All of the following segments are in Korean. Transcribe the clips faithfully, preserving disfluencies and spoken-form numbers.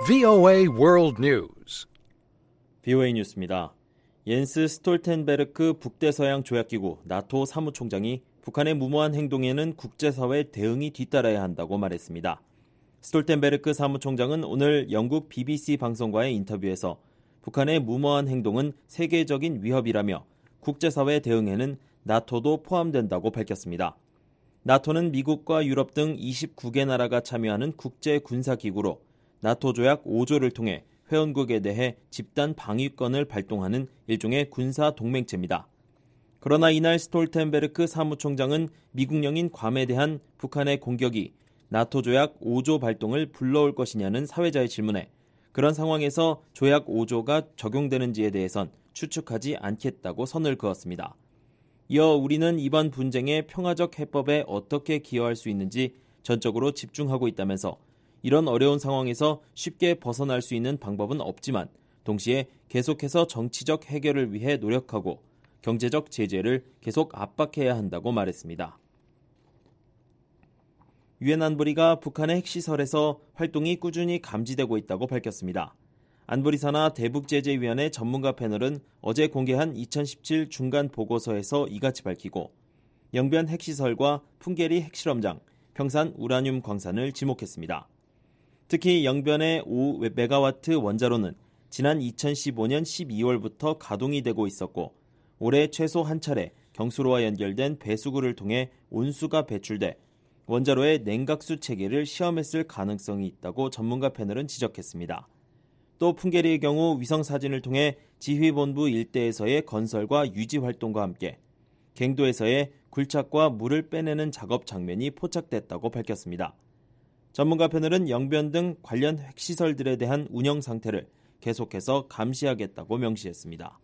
브이오에이 World News. 브이오에이 뉴스입니다. 옌스 스톨텐베르크 북대서양 조약기구 나토 사무총장이 북한의 무모한 행동에는 국제사회 대응이 뒤따라야 한다고 말했습니다. 스톨텐베르크 사무총장은 오늘 영국 비비씨 방송과의 인터뷰에서 북한의 무모한 행동은 세계적인 위협이라며 국제사회 대응에는 나토도 포함된다고 밝혔습니다. 나토는 미국과 유럽 등 이십구 개 나라가 참여하는 국제 군사기구로 나토 조약 오 조를 통해 회원국에 대해 집단 방위권을 발동하는 일종의 군사 동맹체입니다. 그러나 이날 스톨텐베르크 사무총장은 미국령인 괌에 대한 북한의 공격이 나토 조약 오 조 발동을 불러올 것이냐는 사회자의 질문에 그런 상황에서 조약 오 조가 적용되는지에 대해선 추측하지 않겠다고 선을 그었습니다. 이어 우리는 이번 분쟁의 평화적 해법에 어떻게 기여할 수 있는지 전적으로 집중하고 있다면서 이런 어려운 상황에서 쉽게 벗어날 수 있는 방법은 없지만 동시에 계속해서 정치적 해결을 위해 노력하고 경제적 제재를 계속 압박해야 한다고 말했습니다. 유엔 안보리가 북한의 핵시설에서 활동이 꾸준히 감지되고 있다고 밝혔습니다. 안보리산하 대북제재위원회 전문가 패널은 어제 공개한 이천십칠 중간 보고서에서 이같이 밝히고 영변 핵시설과 풍계리 핵실험장, 평산 우라늄 광산을 지목했습니다. 특히 영변의 오 메가와트 원자로는 지난 이천십오 년 십이월부터 가동이 되고 있었고 올해 최소 한 차례 경수로와 연결된 배수구를 통해 온수가 배출돼 원자로의 냉각수 체계를 시험했을 가능성이 있다고 전문가 패널은 지적했습니다. 또 풍계리의 경우 위성사진을 통해 지휘본부 일대에서의 건설과 유지 활동과 함께 갱도에서의 굴착과 물을 빼내는 작업 장면이 포착됐다고 밝혔습니다. 전문가 패널은 영변 등 관련 핵시설들에 대한 운영 상태를 계속해서 감시하겠다고 명시했습니다.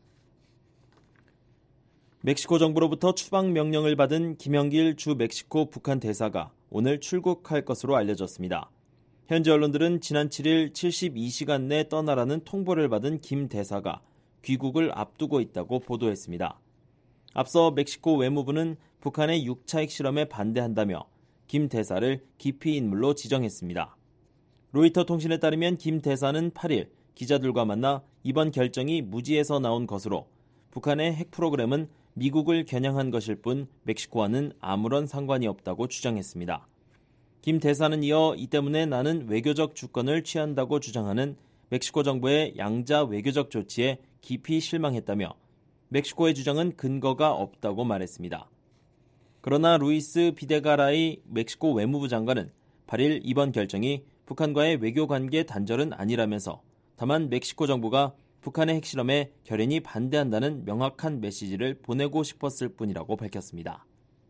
멕시코 정부로부터 추방 명령을 받은 김영길 주 멕시코 북한 대사가 오늘 출국할 것으로 알려졌습니다. 현지 언론들은 지난 칠 일 칠십이 시간 내 떠나라는 통보를 받은 김 대사가 귀국을 앞두고 있다고 보도했습니다. 앞서 멕시코 외무부는 북한의 육 차 핵실험에 반대한다며 김 대사를 기피 인물로 지정했습니다. 로이터 통신에 따르면 김 대사는 팔 일 기자들과 만나 이번 결정이 무지에서 나온 것으로 북한의 핵 프로그램은 미국을 겨냥한 것일 뿐 멕시코와는 아무런 상관이 없다고 주장했습니다. 김 대사는 이어 이 때문에 나는 외교적 주권을 취한다고 주장하는 멕시코 정부의 양자 외교적 조치에 깊이 실망했다며 멕시코의 주장은 근거가 없다고 말했습니다. 그러나 루이스 비데가라이 멕시코 외무부 장관은 팔 일 이번 결정이 북한과의 외교관계 단절은 아니라면서 다만 멕시코 정부가 북한의 핵실험에 결연히 반대한다는 명확한 메시지를 보내고 싶었을 뿐이라고 밝혔습니다.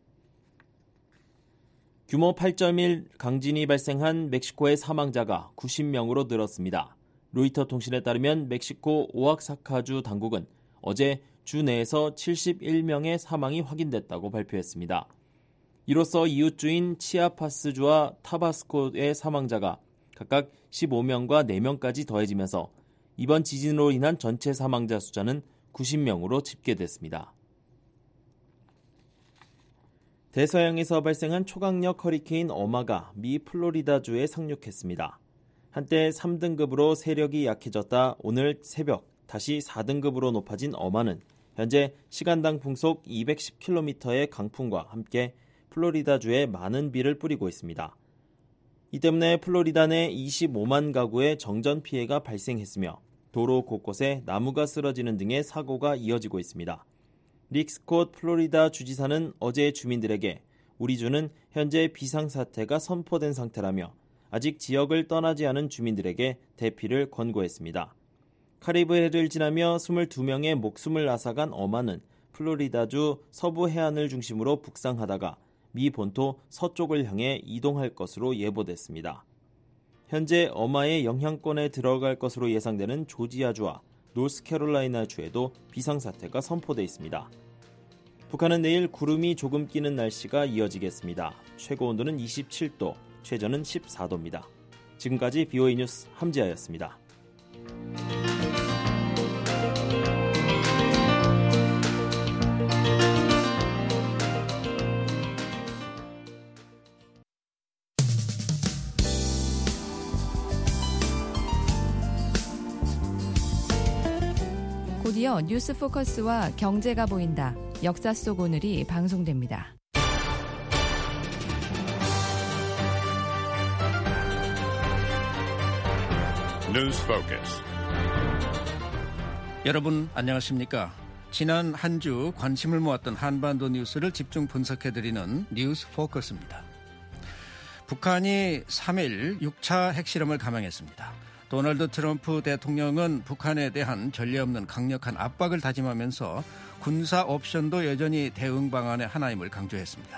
규모 팔 점 일 강진이 발생한 멕시코의 사망자가 구십 명으로 늘었습니다. 로이터 통신에 따르면 멕시코 오아사카주 당국은 어제 주 내에서 칠십일 명의 사망이 확인됐다고 발표했습니다. 이로써 이웃주인 치아파스주와 타바스코의 사망자가 각각 십오 명과 네 명까지 더해지면서 이번 지진으로 인한 전체 사망자 숫자는 구십 명으로 집계됐습니다. 대서양에서 발생한 초강력 허리케인 어마가 미 플로리다주에 상륙했습니다. 한때 삼 등급으로 세력이 약해졌다 오늘 새벽 다시 사 등급으로 높아진 어마는 현재 시간당 풍속 이백십 킬로미터의 강풍과 함께 플로리다주에 많은 비를 뿌리고 있습니다. 이 때문에 플로리다 내 이십오만 가구의 정전 피해가 발생했으며 도로 곳곳에 나무가 쓰러지는 등의 사고가 이어지고 있습니다. 릭 스콧 플로리다 주지사는 어제 주민들에게 우리 주는 현재 비상사태가 선포된 상태라며 아직 지역을 떠나지 않은 주민들에게 대피를 권고했습니다. 카리브해를 지나며 이십이 명의 목숨을 앗아간 어마는 플로리다주 서부 해안을 중심으로 북상하다가 미 본토 서쪽을 향해 이동할 것으로 예보됐습니다. 현재 어마의 영향권에 들어갈 것으로 예상되는 조지아주와 노스캐롤라이나주에도 비상사태가 선포돼 있습니다. 북한은 내일 구름이 조금 끼는 날씨가 이어지겠습니다. 최고 온도는 이십칠 도, 최저는 십사 도입니다. 지금까지 브이오에이 뉴스 함지아였습니다. 곧이어 뉴스 포커스와 경제가 보인다. 역사 속 오늘이 방송됩니다. 뉴스 포커스. 여러분 안녕하십니까? 지난 한 주 관심을 모았던 한반도 뉴스를 집중 분석해드리는 뉴스 포커스입니다. 북한이 삼 일 육 차 핵실험을 감행했습니다. 도널드 트럼프 대통령은 북한에 대한 전례 없는 강력한 압박을 다짐하면서 군사 옵션도 여전히 대응 방안의 하나임을 강조했습니다.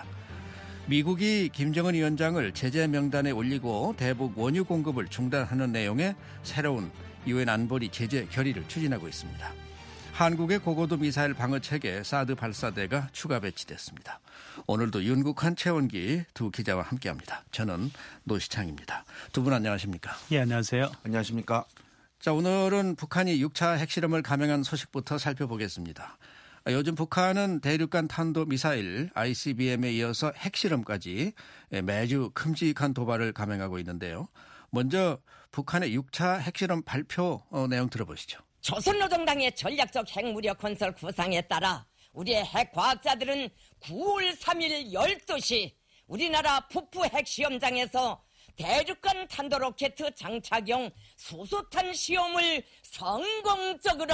미국이 김정은 위원장을 제재 명단에 올리고 대북 원유 공급을 중단하는 내용의 새로운 유엔 안보리 제재 결의를 추진하고 있습니다. 한국의 고고도 미사일 방어 체계 사드 발사대가 추가 배치됐습니다. 오늘도 윤국한, 최원기 두 기자와 함께합니다. 저는 노시창입니다. 두 분 안녕하십니까? 예, 안녕하세요. 안녕하십니까? 자, 오늘은 북한이 육 차 핵실험을 감행한 소식부터 살펴보겠습니다. 요즘 북한은 대륙간 탄도 미사일 아이씨비엠에 이어서 핵실험까지 매주 큼직한 도발을 감행하고 있는데요. 먼저 북한의 육 차 핵실험 발표 내용 들어보시죠. 조선노동당의 전략적 핵무력 건설 구상에 따라 우리의 핵과학자들은 구월 삼일 열두 시 우리나라 북부 핵시험장에서 대륙간 탄도로켓 장착용 수소탄 시험을 성공적으로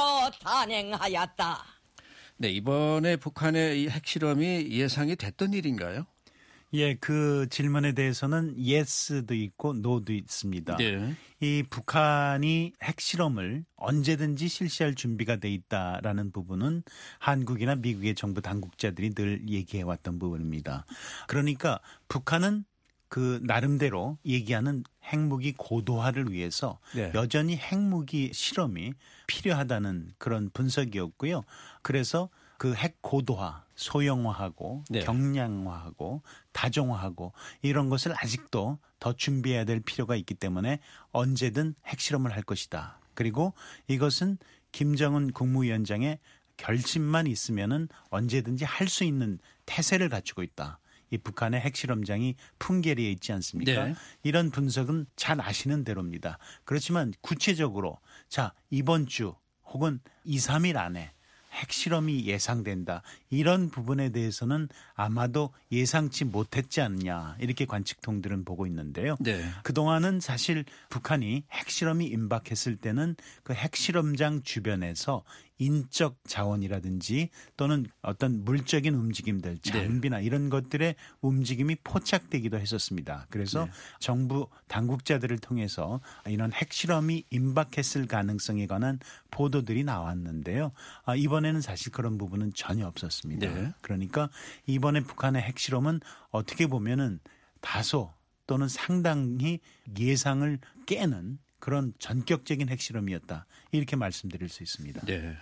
단행하였다. 네, 이번에 북한의 이 핵실험이 예상이 됐던 일인가요? 예, 그 질문에 대해서는 yes도 있고 no도 있습니다. 네. 이 북한이 핵실험을 언제든지 실시할 준비가 돼 있다라는 부분은 한국이나 미국의 정부 당국자들이 늘 얘기해왔던 부분입니다. 그러니까 북한은 그 나름대로 얘기하는 핵무기 고도화를 위해서 네. 여전히 핵무기 실험이 필요하다는 그런 분석이었고요. 그래서 그 핵 고도화, 소형화하고 네. 경량화하고 다종화하고 이런 것을 아직도 더 준비해야 될 필요가 있기 때문에 언제든 핵실험을 할 것이다. 그리고 이것은 김정은 국무위원장의 결심만 있으면은 언제든지 할 수 있는 태세를 갖추고 있다. 이 북한의 핵실험장이 풍계리에 있지 않습니까? 네. 이런 분석은 잘 아시는 대로입니다. 그렇지만 구체적으로 자 이번 주 혹은 이, 삼 일 안에 핵실험이 예상된다. 이런 부분에 대해서는 아마도 예상치 못했지 않냐 이렇게 관측통들은 보고 있는데요. 네. 그동안은 사실 북한이 핵실험이 임박했을 때는 그 핵실험장 주변에서 인적 자원이라든지 또는 어떤 물적인 움직임들, 장비나 네. 이런 것들의 움직임이 포착되기도 했었습니다. 그래서 네. 정부 당국자들을 통해서 이런 핵실험이 임박했을 가능성에 관한 보도들이 나왔는데요. 이번에는 사실 그런 부분은 전혀 없었습니다. 네. 그러니까 이번에 북한의 핵실험은 어떻게 보면은 다소 또는 상당히 예상을 깨는 그런 전격적인 핵실험이었다. 이렇게 말씀드릴 수 있습니다. 네.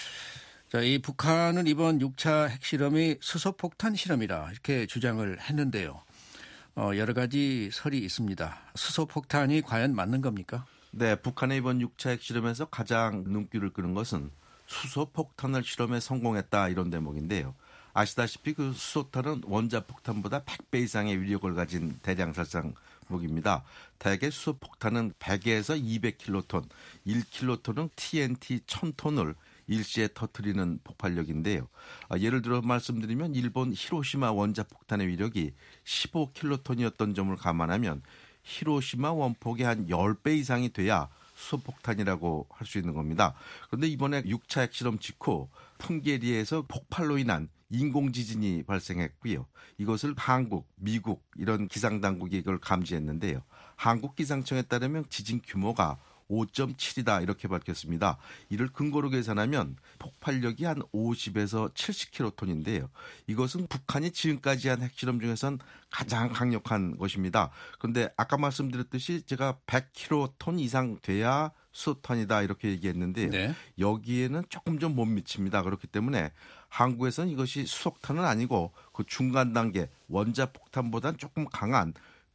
자, 이 북한은 이번 육 차 핵실험이 수소폭탄 실험이라 이렇게 주장을 했는데요. 어, 여러 가지 설이 있습니다. 수소폭탄이 과연 맞는 겁니까? 네, 북한의 이번 육 차 핵실험에서 가장 눈길을 끄는 것은 수소폭탄을 실험에 성공했다 이런 대목인데요. 아시다시피 그 수소탄은 원자폭탄보다 백 배 이상의 위력을 가진 대량살상 무기입니다. 대개 수소폭탄은 백에서 이백 킬로톤, 일 킬로톤은 티엔티 천 톤을 일시에 터뜨리는 폭발력인데요. 예를 들어 말씀드리면 일본 히로시마 원자폭탄의 위력이 십오 킬로톤이었던 점을 감안하면 히로시마 원폭의 한 십 배 이상이 돼야 수소폭탄이라고 할 수 있는 겁니다. 그런데 이번에 육 차 핵실험 직후 풍계리에서 폭발로 인한 인공지진이 발생했고요. 이것을 한국, 미국 이런 기상당국이 이걸 감지했는데요. 한국 기상청에 따르면 지진 규모가 오 점 칠이다 이렇게 밝혔습니다. 이를 근거로 계산하면 폭발력이 한 오십에서 칠십 킬로톤인데요. 이것은 북한이 지금까지 한 핵실험 중에선 가장 강력한 것입니다. 그런데 아까 말씀드렸듯이 제가 백 킬로톤 이상 돼야 수소탄이다 이렇게 얘기했는데요. 네. 여기에는 조금 좀 못 미칩니다. 그렇기 때문에 한국에서는 이것이 수소탄은 아니고 그 중간 단계 원자폭탄보다는 조금 강한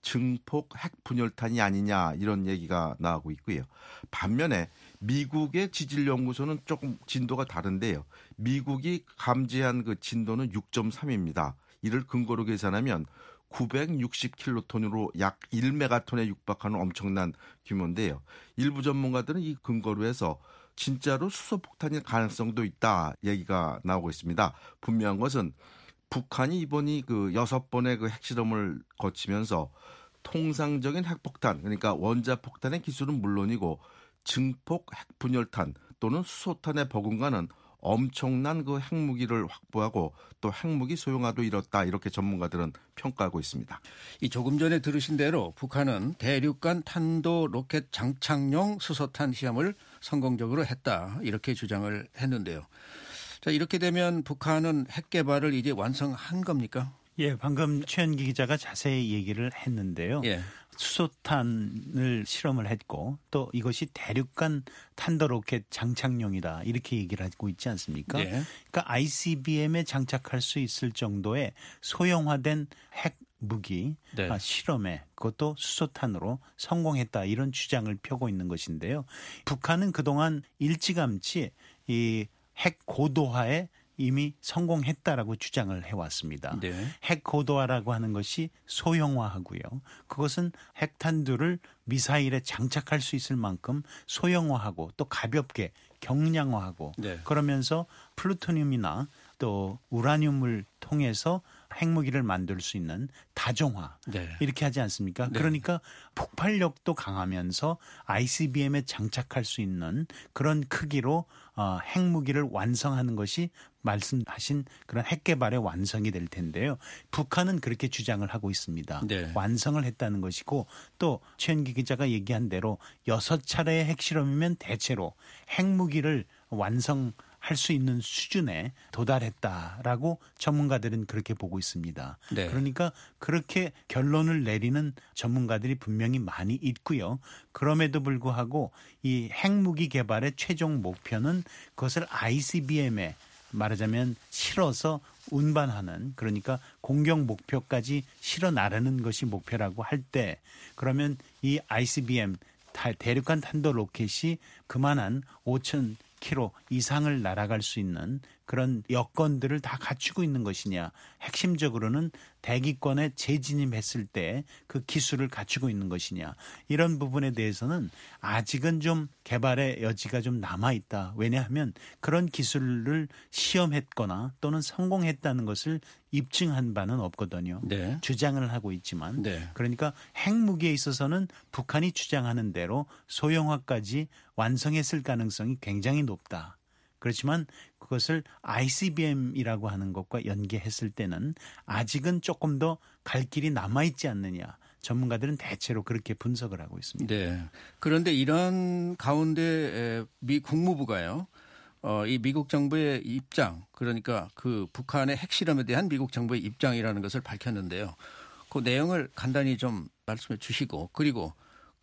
증폭 핵분열탄이 아니냐 이런 얘기가 나오고 있고요. 반면에 미국의 지질연구소는 조금 진도가 다른데요. 미국이 감지한 그 진도는 육 점 삼입니다. 이를 근거로 계산하면 구백육십 킬로톤으로 약 일 메가톤에 육박하는 엄청난 규모인데요. 일부 전문가들은 이 근거로 해서 진짜로 수소폭탄일 가능성도 있다 얘기가 나오고 있습니다. 분명한 것은 북한이 이번이 그 여섯 번의 그 핵실험을 거치면서 통상적인 핵폭탄, 그러니까 원자폭탄의 기술은 물론이고 증폭 핵분열탄 또는 수소탄의 버금가는 엄청난 그 핵무기를 확보하고 또 핵무기 소형화도 이뤘다 이렇게 전문가들은 평가하고 있습니다. 이 조금 전에 들으신 대로 북한은 대륙간 탄도 로켓 장착용 수소탄 시험을 성공적으로 했다 이렇게 주장을 했는데요. 자, 이렇게 되면 북한은 핵 개발을 이제 완성한 겁니까? 예, 방금 최현기 기자가 자세히 얘기를 했는데요. 예. 수소탄을 실험을 했고 또 이것이 대륙간 탄도 로켓 장착용이다 이렇게 얘기를 하고 있지 않습니까? 예. 그러니까 아이씨비엠에 장착할 수 있을 정도의 소형화된 핵 무기 네. 실험에 그것도 수소탄으로 성공했다 이런 주장을 펴고 있는 것인데요. 북한은 그동안 일찌감치 이 핵 고도화에 이미 성공했다라고 주장을 해왔습니다. 네. 핵 고도화라고 하는 것이 소형화하고요. 그것은 핵탄두를 미사일에 장착할 수 있을 만큼 소형화하고 또 가볍게 경량화하고 네. 그러면서 플루토늄이나 또 우라늄을 통해서 핵무기를 만들 수 있는 다종화 네. 이렇게 하지 않습니까? 네. 그러니까 폭발력도 강하면서 아이씨비엠에 장착할 수 있는 그런 크기로 어, 핵무기를 완성하는 것이 말씀하신 그런 핵 개발의 완성이 될 텐데요. 북한은 그렇게 주장을 하고 있습니다. 네. 완성을 했다는 것이고 또 최현기 기자가 얘기한 대로 여섯 차례의 핵실험이면 대체로 핵무기를 완성할 수 있는 수준에 도달했다라고 전문가들은 그렇게 보고 있습니다. 네. 그러니까 그렇게 결론을 내리는 전문가들이 분명히 많이 있고요. 그럼에도 불구하고 이 핵무기 개발의 최종 목표는 그것을 아이씨비엠에 말하자면 실어서 운반하는 그러니까 공격 목표까지 실어 나르는 것이 목표라고 할 때 그러면 이 아이씨비엠 대륙간 탄도 로켓이 그만한 오천 킬로미터 이상을 날아갈 수 있는 그런 여건들을 다 갖추고 있는 것이냐. 핵심적으로는 대기권에 재진입했을 때 그 기술을 갖추고 있는 것이냐. 이런 부분에 대해서는 아직은 좀 개발의 여지가 좀 남아있다. 왜냐하면 그런 기술을 시험했거나 또는 성공했다는 것을 입증한 바는 없거든요. 네. 주장을 하고 있지만 네. 그러니까 핵무기에 있어서는 북한이 주장하는 대로 소형화까지 완성했을 가능성이 굉장히 높다. 그렇지만 그것을 아이씨비엠이라고 하는 것과 연계했을 때는 아직은 조금 더 갈 길이 남아있지 않느냐. 전문가들은 대체로 그렇게 분석을 하고 있습니다. 네. 그런데 이런 가운데 미 국무부가요. 어, 이 미국 정부의 입장, 그러니까 그 북한의 핵실험에 대한 미국 정부의 입장이라는 것을 밝혔는데요. 그 내용을 간단히 좀 말씀해 주시고 그리고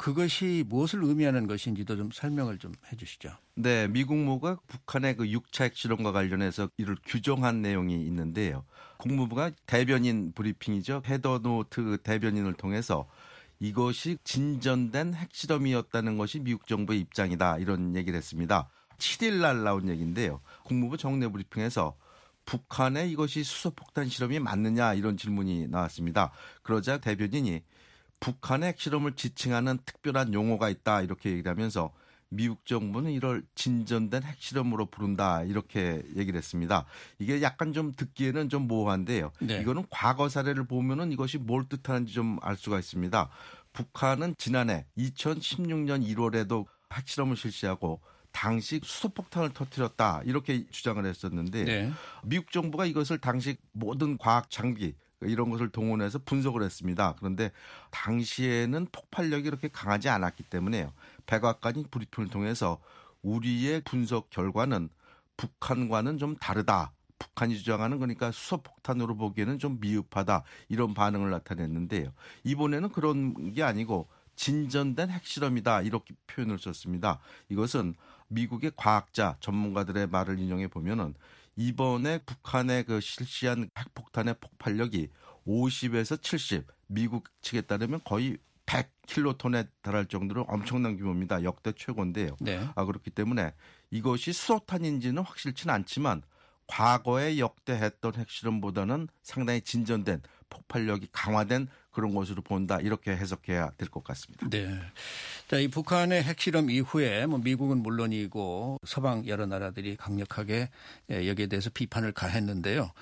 그것이 무엇을 의미하는 것인지도 좀 설명을 좀 해 주시죠. 네, 미국 국무부가 북한의 그 육 차 핵실험과 관련해서 이를 규정한 내용이 있는데요. 국무부가 대변인 브리핑이죠. 헤더노트 대변인을 통해서 이것이 진전된 핵실험이었다는 것이 미국 정부의 입장이다. 이런 얘기를 했습니다. 칠 일 날 나온 얘기인데요. 국무부 정례 브리핑에서 북한의 이것이 수소폭탄 실험이 맞느냐 이런 질문이 나왔습니다. 그러자 대변인이 북한의 핵실험을 지칭하는 특별한 용어가 있다 이렇게 얘기를 하면서 미국 정부는 이를 진전된 핵실험으로 부른다 이렇게 얘기를 했습니다. 이게 약간 좀 듣기에는 좀 모호한데요. 네. 이거는 과거 사례를 보면은 이것이 뭘 뜻하는지 좀 알 수가 있습니다. 북한은 지난해 이천십육 년 일월에도 핵실험을 실시하고 당시 수소폭탄을 터뜨렸다 이렇게 주장을 했었는데 네. 미국 정부가 이것을 당시 모든 과학 장비 이런 것을 동원해서 분석을 했습니다. 그런데 당시에는 폭발력이 그렇게 강하지 않았기 때문에요. 백악관이 브리핑을 통해서 우리의 분석 결과는 북한과는 좀 다르다. 북한이 주장하는 그러니까 수소폭탄으로 보기에는 좀 미흡하다. 이런 반응을 나타냈는데요. 이번에는 그런 게 아니고 진전된 핵실험이다. 이렇게 표현을 썼습니다. 이것은 미국의 과학자 전문가들의 말을 인용해 보면은 이번에 북한의 그 실시한 핵폭탄의 폭발력이 오십에서 칠십, 미국 측에 따르면 거의 백 킬로톤에 달할 정도로 엄청난 규모입니다. 역대 최고인데요. 네. 아, 그렇기 때문에 이것이 수소탄인지는 확실치는 않지만 과거에 역대 했던 핵실험보다는 상당히 진전된 폭발력이 강화된 그런 것으로 본다. 이렇게 해석해야 될 것 같습니다. 네. 자, 이 북한의 핵실험 이후에 뭐 미국은 물론이고 서방 여러 나라들이 강력하게 여기에 대해서 비판을 가했는데요.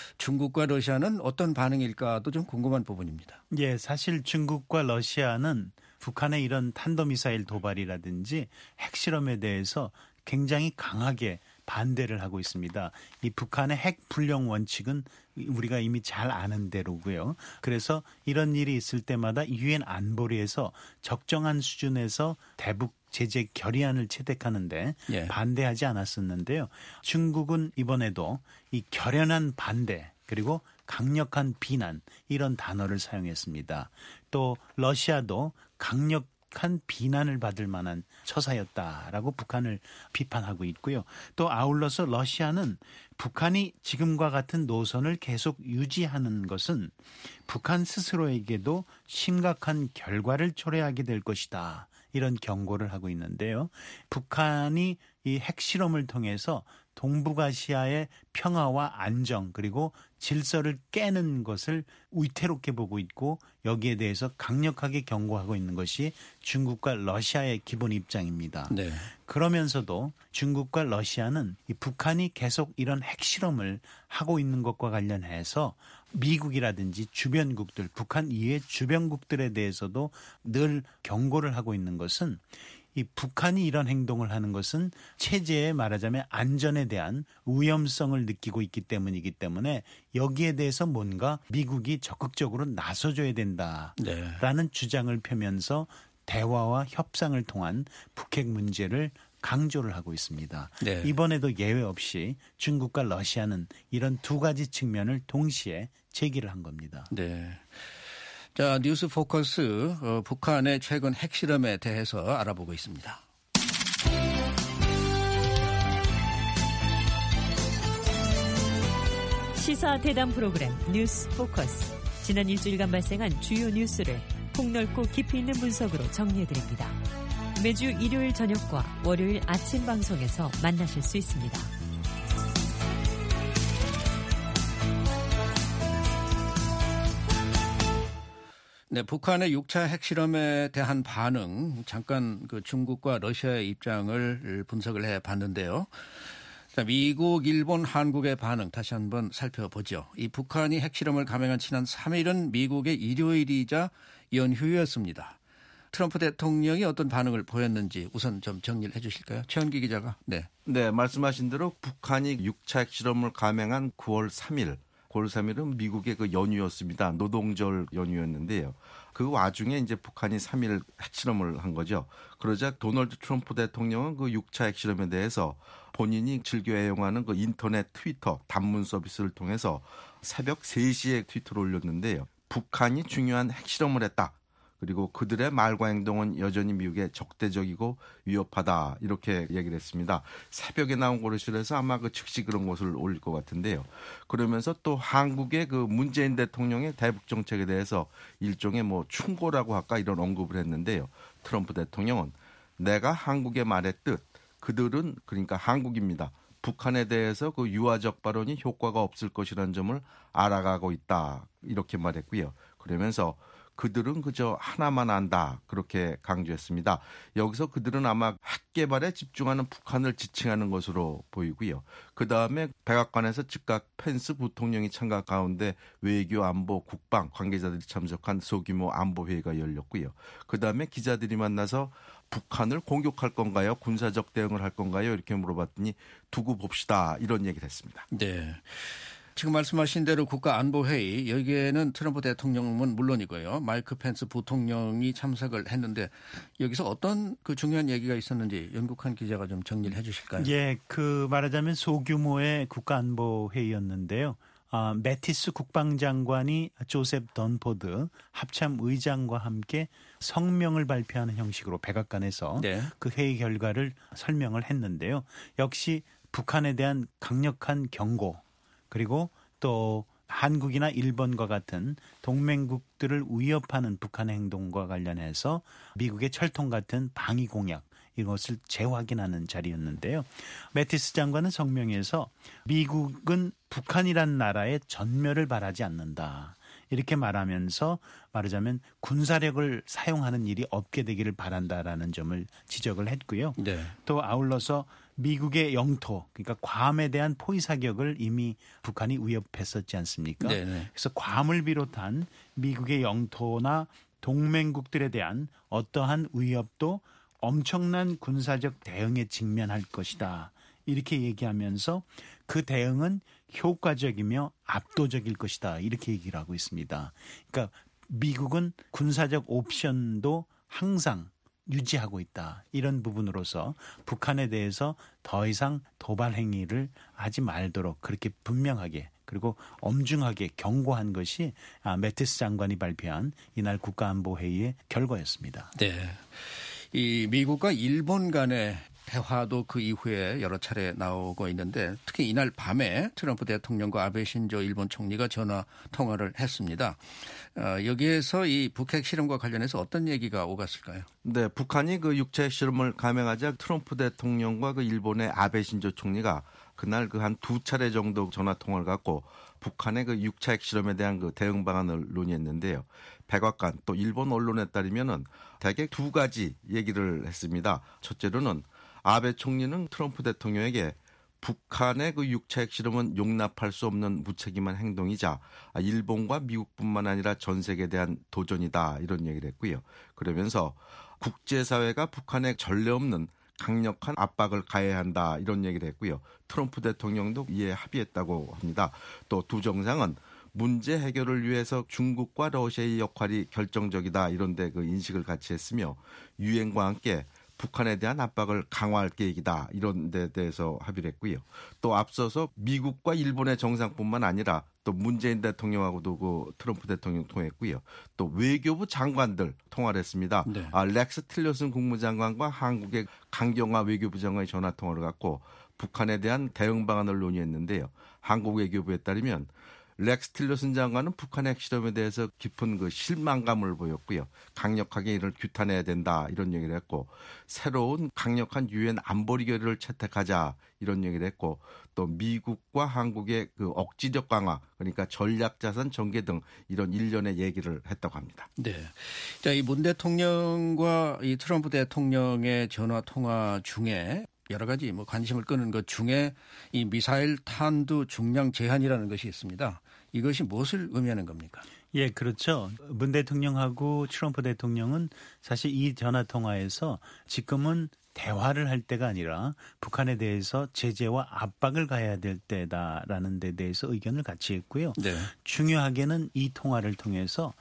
중국과 러시아는 어떤 반응일까도 좀 궁금한 부분입니다. 예, 사실 중국과 러시아는 북한의 이런 탄도미사일 도발이라든지 핵실험에 대해서 굉장히 강하게 반대를 하고 있습니다. 이 북한의 핵 불령 원칙은 우리가 이미 잘 아는 대로고요. 그래서 이런 일이 있을 때마다 유엔 안보리에서 적정한 수준에서 대북 제재 결의안을 채택하는데 예. 반대하지 않았었는데요. 중국은 이번에도 이 결연한 반대 그리고 강력한 비난 이런 단어를 사용했습니다. 또 러시아도 강력 한 비난을 받을 만한 처사였다라고 북한을 비판하고 있고요. 또 아울러서 러시아는 북한이 지금과 같은 노선을 계속 유지하는 것은 북한 스스로에게도 심각한 결과를 초래하게 될 것이다. 이런 경고를 하고 있는데요. 북한이 이 핵실험을 통해서 동북아시아의 평화와 안정 그리고 질서를 깨는 것을 위태롭게 보고 있고 여기에 대해서 강력하게 경고하고 있는 것이 중국과 러시아의 기본 입장입니다. 네. 그러면서도 중국과 러시아는 이 북한이 계속 이런 핵실험을 하고 있는 것과 관련해서 미국이라든지 주변국들, 북한 이외의 주변국들에 대해서도 늘 경고를 하고 있는 것은 이 북한이 이런 행동을 하는 것은 체제에 말하자면 안전에 대한 위험성을 느끼고 있기 때문이기 때문에 여기에 대해서 뭔가 미국이 적극적으로 나서줘야 된다라는 네. 주장을 펴면서 대화와 협상을 통한 북핵 문제를 강조를 하고 있습니다. 네. 이번에도 예외 없이 중국과 러시아는 이런 두 가지 측면을 동시에 제기를 한 겁니다. 네. 자, 뉴스 포커스 어, 북한의 최근 핵실험에 대해서 알아보고 있습니다. 시사 대담 프로그램 뉴스 포커스. 지난 일주일간 발생한 주요 뉴스를 폭넓고 깊이 있는 분석으로 정리해드립니다. 매주 일요일 저녁과 월요일 아침 방송에서 만나실 수 있습니다. 네, 북한의 육 차 핵실험에 대한 반응, 잠깐 그 중국과 러시아의 입장을 분석을 해 봤는데요. 자, 미국, 일본, 한국의 반응 다시 한번 살펴보죠. 이 북한이 핵실험을 감행한 지난 삼 일은 미국의 일요일이자 연휴였습니다. 트럼프 대통령이 어떤 반응을 보였는지 우선 좀 정리를 해 주실까요? 최현기 기자가. 네. 네, 말씀하신 대로 북한이 육 차 핵실험을 감행한 구월 삼일. 구월 삼일은 미국의 그 연휴였습니다. 노동절 연휴였는데요. 그 와중에 이제 북한이 삼 일 핵실험을 한 거죠. 그러자 도널드 트럼프 대통령은 그 육 차 핵실험에 대해서 본인이 즐겨 애용하는 그 인터넷 트위터 단문 서비스를 통해서 새벽 세 시에 트위터를 올렸는데요. 북한이 중요한 핵실험을 했다. 그리고 그들의 말과 행동은 여전히 미국에 적대적이고 위협하다 이렇게 얘기를 했습니다. 새벽에 나온 거를 실해서 아마 그 즉시 그런 것을 올릴 것 같은데요. 그러면서 또 한국의 그 문재인 대통령의 대북 정책에 대해서 일종의 뭐 충고라고 할까 이런 언급을 했는데요. 트럼프 대통령은 내가 한국에 말했듯 그들은 그러니까 한국입니다. 북한에 대해서 그 유화적 발언이 효과가 없을 것이라는 점을 알아가고 있다 이렇게 말했고요. 그러면서 그들은 그저 하나만 안다 그렇게 강조했습니다. 여기서 그들은 아마 핵 개발에 집중하는 북한을 지칭하는 것으로 보이고요. 그다음에 백악관에서 즉각 펜스 부통령이 참가 가운데 외교, 안보, 국방 관계자들이 참석한 소규모 안보회의가 열렸고요. 그다음에 기자들이 만나서 북한을 공격할 건가요? 군사적 대응을 할 건가요? 이렇게 물어봤더니 두고 봅시다 이런 얘기를 했습니다. 네. 지금 말씀하신 대로 국가안보회의 여기에는 트럼프 대통령은 물론이고요. 마이크 펜스 부통령이 참석을 했는데 여기서 어떤 그 중요한 얘기가 있었는지 연국한 기자가 좀 정리를 해 주실까요? 예, 그 말하자면 소규모의 국가안보회의였는데요. 아, 매티스 국방장관이 조셉 던포드 합참의장과 함께 성명을 발표하는 형식으로 백악관에서 네. 그 회의 결과를 설명을 했는데요. 역시 북한에 대한 강력한 경고 그리고 또 한국이나 일본과 같은 동맹국들을 위협하는 북한의 행동과 관련해서 미국의 철통 같은 방위 공약 이것을 재확인하는 자리였는데요. 매티스 장관은 성명에서 미국은 북한이란 나라의 전멸을 바라지 않는다. 이렇게 말하면서 말하자면 군사력을 사용하는 일이 없게 되기를 바란다라는 점을 지적을 했고요. 네. 또 아울러서 미국의 영토, 그러니까 괌에 대한 포위 사격을 이미 북한이 위협했었지 않습니까? 네네. 그래서 괌을 비롯한 미국의 영토나 동맹국들에 대한 어떠한 위협도 엄청난 군사적 대응에 직면할 것이다. 이렇게 얘기하면서 그 대응은 효과적이며 압도적일 것이다. 이렇게 얘기를 하고 있습니다. 그러니까 미국은 군사적 옵션도 항상 유지하고 있다. 이런 부분으로서 북한에 대해서 더 이상 도발 행위를 하지 말도록 그렇게 분명하게 그리고 엄중하게 경고한 것이 매티스 장관이 발표한 이날 국가안보회의의 결과였습니다. 네, 이 미국과 일본 간의 대화도 그 이후에 여러 차례 나오고 있는데 특히 이날 밤에 트럼프 대통령과 아베 신조 일본 총리가 전화 통화를 했습니다. 어, 여기에서 이 북핵 실험과 관련해서 어떤 얘기가 오갔을까요? 네, 북한이 그 육차 핵 실험을 감행하자 트럼프 대통령과 그 일본의 아베 신조 총리가 그날 그 한 두 차례 정도 전화 통화를 갖고 북한의 그 육차 핵 실험에 대한 그 대응 방안을 논의했는데요. 백악관 또 일본 언론에 따르면은 대개 두 가지 얘기를 했습니다. 첫째로는 아베 총리는 트럼프 대통령에게 북한의 그 육차 핵 실험은 용납할 수 없는 무책임한 행동이자 일본과 미국뿐만 아니라 전 세계에 대한 도전이다 이런 얘기를 했고요. 그러면서 국제사회가 북한에 전례 없는 강력한 압박을 가해야 한다 이런 얘기를 했고요. 트럼프 대통령도 이에 합의했다고 합니다. 또 두 정상은 문제 해결을 위해서 중국과 러시아의 역할이 결정적이다 이런 데 그 인식을 같이 했으며 유엔과 함께 북한에 대한 압박을 강화할 계획이다 이런 데 대해서 합의를 했고요. 또 앞서서 미국과 일본의 정상뿐만 아니라 또 문재인 대통령하고도 그 트럼프 대통령 통했고요. 또 외교부 장관들 통화를 했습니다. 네. 아, 렉스 틸러슨 국무장관과 한국의 강경화 외교부 장관이 전화 통화를 갖고 북한에 대한 대응 방안을 논의했는데요. 한국 외교부에 따르면 렉스 틸러슨 장관은 북한의 핵실험에 대해서 깊은 그 실망감을 보였고요. 강력하게 이를 규탄해야 된다 이런 얘기를 했고 새로운 강력한 유엔 안보리 결의를 채택하자 이런 얘기를 했고 또 미국과 한국의 그 억지력 강화 그러니까 전략자산 전개 등 이런 일련의 얘기를 했다고 합니다. 네, 자, 이 문 대통령과 이 트럼프 대통령의 전화 통화 중에 여러 가지 뭐 관심을 끄는 것 중에 이 미사일 탄두 중량 제한이라는 것이 있습니다. 이것이 무엇을 의미하는 겁니까? 예, 그렇죠. 문 대통령하고 트럼프 대통령은 사실 이 전화 통화에서 지금은 대화를 할 때가 아니라 북한에 대해서 제재와 압박을 가해야 될 때다라는 데 대해서 의견을 같이 했고요. 네. 중요하게는 이 통화를 통해서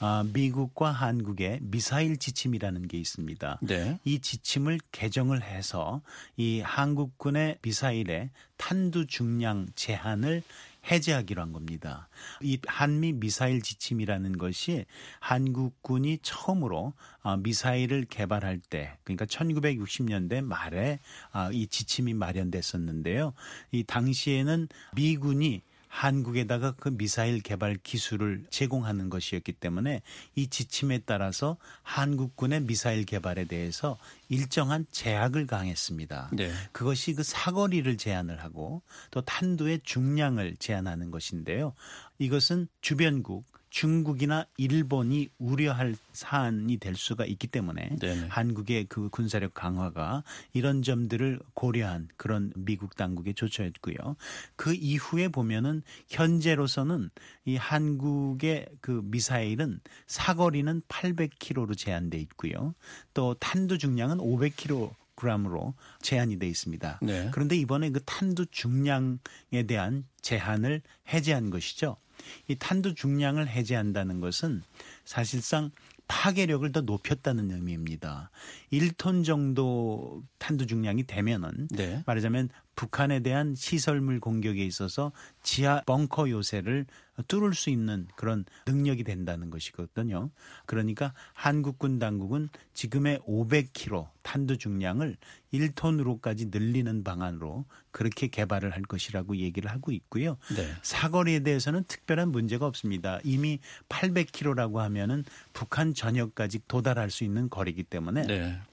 미국과 한국의 미사일 지침이라는 게 있습니다. 네. 이 지침을 개정을 해서 이 한국군의 미사일의 탄두 중량 제한을 해제하기로 한 겁니다. 이 한미 미사일 지침이라는 것이 한국군이 처음으로 미사일을 개발할 때, 그러니까 천구백육십 년대 말에 이 지침이 마련됐었는데요. 이 당시에는 미군이 한국에다가 그 미사일 개발 기술을 제공하는 것이었기 때문에 이 지침에 따라서 한국군의 미사일 개발에 대해서 일정한 제약을 가했습니다. 네. 그것이 그 사거리를 제한을 하고 또 탄두의 중량을 제한하는 것인데요. 이것은 주변국 중국이나 일본이 우려할 사안이 될 수가 있기 때문에 네네. 한국의 그 군사력 강화가 이런 점들을 고려한 그런 미국 당국의 조처였고요. 그 이후에 보면은 현재로서는 이 한국의 그 미사일은 사거리는 팔백 킬로미터로 제한돼 있고요. 또 탄두 중량은 오백 킬로그램 그램으로 제한이 돼 있습니다. 네. 그런데 이번에 그 탄두 중량에 대한 제한을 해제한 것이죠. 이 탄두 중량을 해제한다는 것은 사실상 파괴력을 더 높였다는 의미입니다. 일 톤 정도 탄두 중량이 되면은 네. 말하자면 북한에 대한 시설물 공격에 있어서 지하 벙커 요새를 뚫을 수 있는 그런 능력이 된다는 것이거든요. 그러니까 한국군 당국은 지금의 오백 킬로그램 탄두 중량을 일 톤으로까지 늘리는 방안으로 그렇게 개발을 할 것이라고 얘기를 하고 있고요. 네. 사거리에 대해서는 특별한 문제가 없습니다. 이미 팔백 킬로그램라고 하면은 북한 전역까지 도달할 수 있는 거리이기 때문에 네.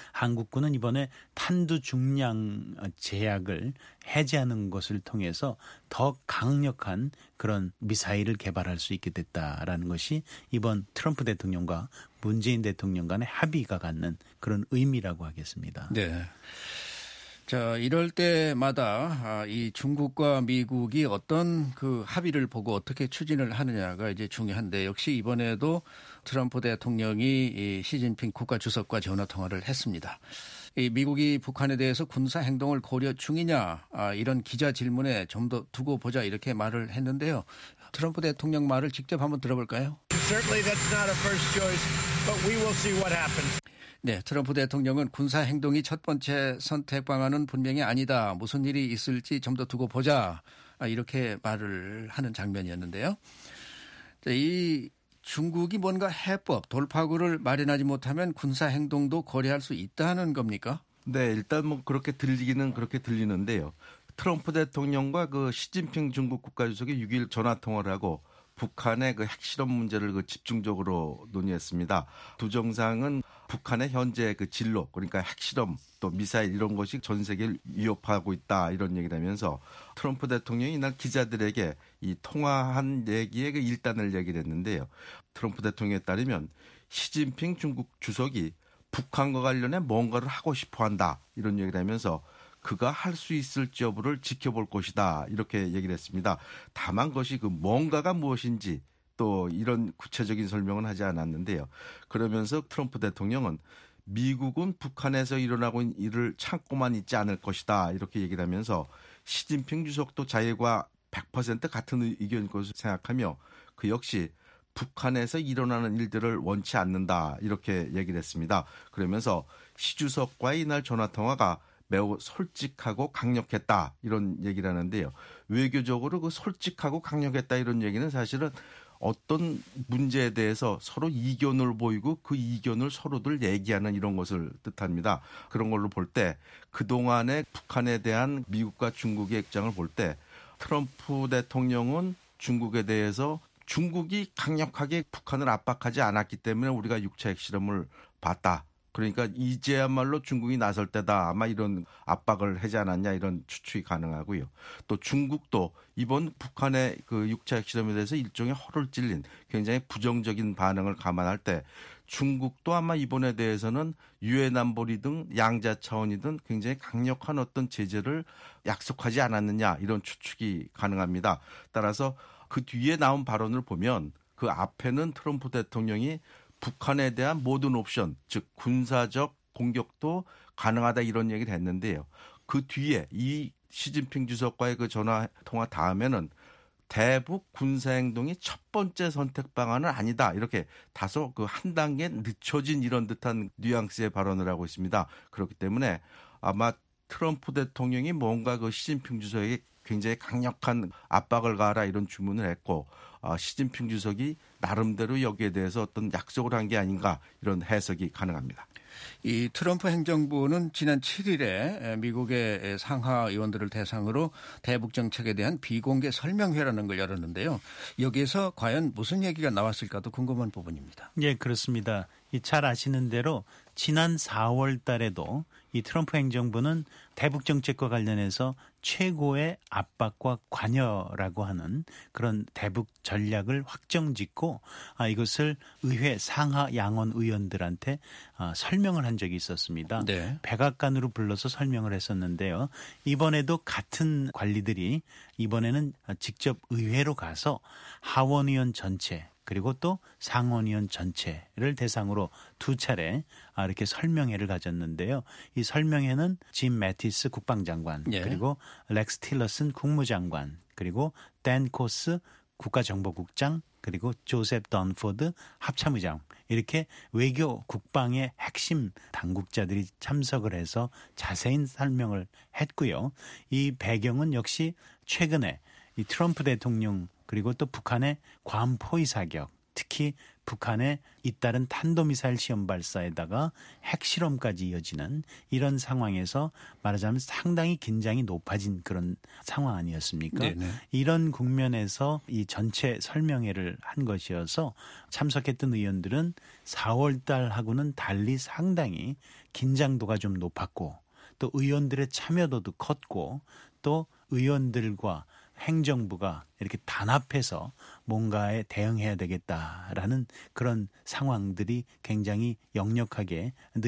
한국군은 이번에 탄두 중량 제약을 해제하는 것을 통해서 더 강력한 그런 미사일을 개발할 수 있게 됐다라는 것이 이번 트럼프 대통령과 문재인 대통령 간의 합의가 갖는 그런 의미라고 하겠습니다. 네. 자, 이럴 때마다 이 중국과 미국이 어떤 그 합의를 보고 어떻게 추진을 하느냐가 이제 중요한데, 역시 이번에도 트럼프 대통령이 이 시진핑 국가주석과 전화 통화를 했습니다. 이 미국이 북한에 대해서 군사 행동을 고려 중이냐, 아, 이런 기자 질문에 좀 더 두고 보자 이렇게 말을 했는데요. 트럼프 대통령 말을 직접 한번 들어볼까요? Certainly that's not a first choice, but we will see what happens. 네, 트럼프 대통령은 군사 행동이 첫 번째 선택 방안은 분명히 아니다. 무슨 일이 있을지 좀 더 두고 보자. 이렇게 말을 하는 장면이었는데요. 이 중국이 뭔가 해법, 돌파구를 마련하지 못하면 군사 행동도 고려할 수 있다는 겁니까? 네, 일단 뭐 그렇게 들리기는 그렇게 들리는데요. 트럼프 대통령과 그 시진핑 중국 국가주석이 육 일 전화 통화를 하고 북한의 그 핵실험 문제를 그 집중적으로 논의했습니다. 두 정상은 북한의 현재 그 진로, 그러니까 핵실험 또 미사일 이런 것이 전 세계를 위협하고 있다 이런 얘기를 하면서 트럼프 대통령이 이날 기자들에게 이 통화한 얘기의 그 일단을 얘기를 했는데요. 트럼프 대통령에 따르면 시진핑 중국 주석이 북한과 관련해 뭔가를 하고 싶어 한다 이런 얘기를 하면서 그가 할 수 있을지 여부를 지켜볼 것이다 이렇게 얘기를 했습니다. 다만 그것이 그 뭔가가 무엇인지 또 이런 구체적인 설명은 하지 않았는데요. 그러면서 트럼프 대통령은 미국은 북한에서 일어나고 있는 일을 참고만 있지 않을 것이다 이렇게 얘기를 하면서 시진핑 주석도 자기와 백 퍼센트 같은 의견일 것을 생각하며 그 역시 북한에서 일어나는 일들을 원치 않는다 이렇게 얘기를 했습니다. 그러면서 시 주석과의 이날 전화통화가 매우 솔직하고 강력했다 이런 얘기를 하는데요. 외교적으로 그 솔직하고 강력했다 이런 얘기는 사실은 어떤 문제에 대해서 서로 이견을 보이고 그 이견을 서로들 얘기하는 이런 것을 뜻합니다. 그런 걸로 볼 때 그동안의 북한에 대한 미국과 중국의 입장을 볼 때 트럼프 대통령은 중국에 대해서 중국이 강력하게 북한을 압박하지 않았기 때문에 우리가 육 차 핵실험을 봤다. 그러니까 이제야말로 중국이 나설 때다. 아마 이런 압박을 하지 않았냐 이런 추측이 가능하고요. 또 중국도 이번 북한의 그 육 차 핵실험에 대해서 일종의 허를 찔린 굉장히 부정적인 반응을 감안할 때 중국도 아마 이번에 대해서는 유엔 안보리든 양자 차원이든 굉장히 강력한 어떤 제재를 약속하지 않았느냐 이런 추측이 가능합니다. 따라서 그 뒤에 나온 발언을 보면 그 앞에는 트럼프 대통령이 북한에 대한 모든 옵션, 즉 군사적 공격도 가능하다 이런 얘기를 했는데요. 그 뒤에 이 시진핑 주석과의 그 전화 통화 다음에는 대북 군사 행동이 첫 번째 선택 방안은 아니다. 이렇게 다소 그 한 단계 늦춰진 이런 듯한 뉘앙스의 발언을 하고 있습니다. 그렇기 때문에 아마 트럼프 대통령이 뭔가 그 시진핑 주석에게 굉장히 강력한 압박을 가하라 이런 주문을 했고 어, 시진핑 주석이 나름대로 여기에 대해서 어떤 약속을 한 게 아닌가 이런 해석이 가능합니다. 이 트럼프 행정부는 지난 칠 일에 미국의 상하 의원들을 대상으로 대북 정책에 대한 비공개 설명회라는 걸 열었는데요. 여기에서 과연 무슨 얘기가 나왔을까도 궁금한 부분입니다. 예, 그렇습니다. 이 잘 아시는 대로 지난 사월 달에도 이 트럼프 행정부는 대북 정책과 관련해서 최고의 압박과 관여라고 하는 그런 대북 전략을 확정짓고 아, 이것을 의회 상하 양원 의원들한테 아, 설명을 한 적이 있었습니다. 네. 백악관으로 불러서 설명을 했었는데요. 이번에도 같은 관리들이 이번에는 직접 의회로 가서 하원의원 전체 그리고 또 상원의원 전체를 대상으로 두 차례 이렇게 설명회를 가졌는데요. 이 설명회는 짐 매티스 국방장관, 예. 그리고 렉스 틸러슨 국무장관, 그리고 댄 코스 국가정보국장, 그리고 조셉 던포드 합참의장 이렇게 외교 국방의 핵심 당국자들이 참석을 해서 자세히 설명을 했고요. 이 배경은 역시 최근에 이 트럼프 대통령 그리고 또 북한의 괌 포위 사격, 특히 북한의 잇따른 탄도미사일 시험 발사에다가 핵실험까지 이어지는 이런 상황에서 말하자면 상당히 긴장이 높아진 그런 상황 아니었습니까? 네네. 이런 국면에서 이 전체 설명회를 한 것이어서 참석했던 의원들은 사월 달하고는 달리 상당히 긴장도가 좀 높았고 또 의원들의 참여도도 컸고 또 의원들과 행정부가 이렇게 단합해서 뭔가에 대응해야 되겠다라는 그런 상황들이 굉장히 역력하게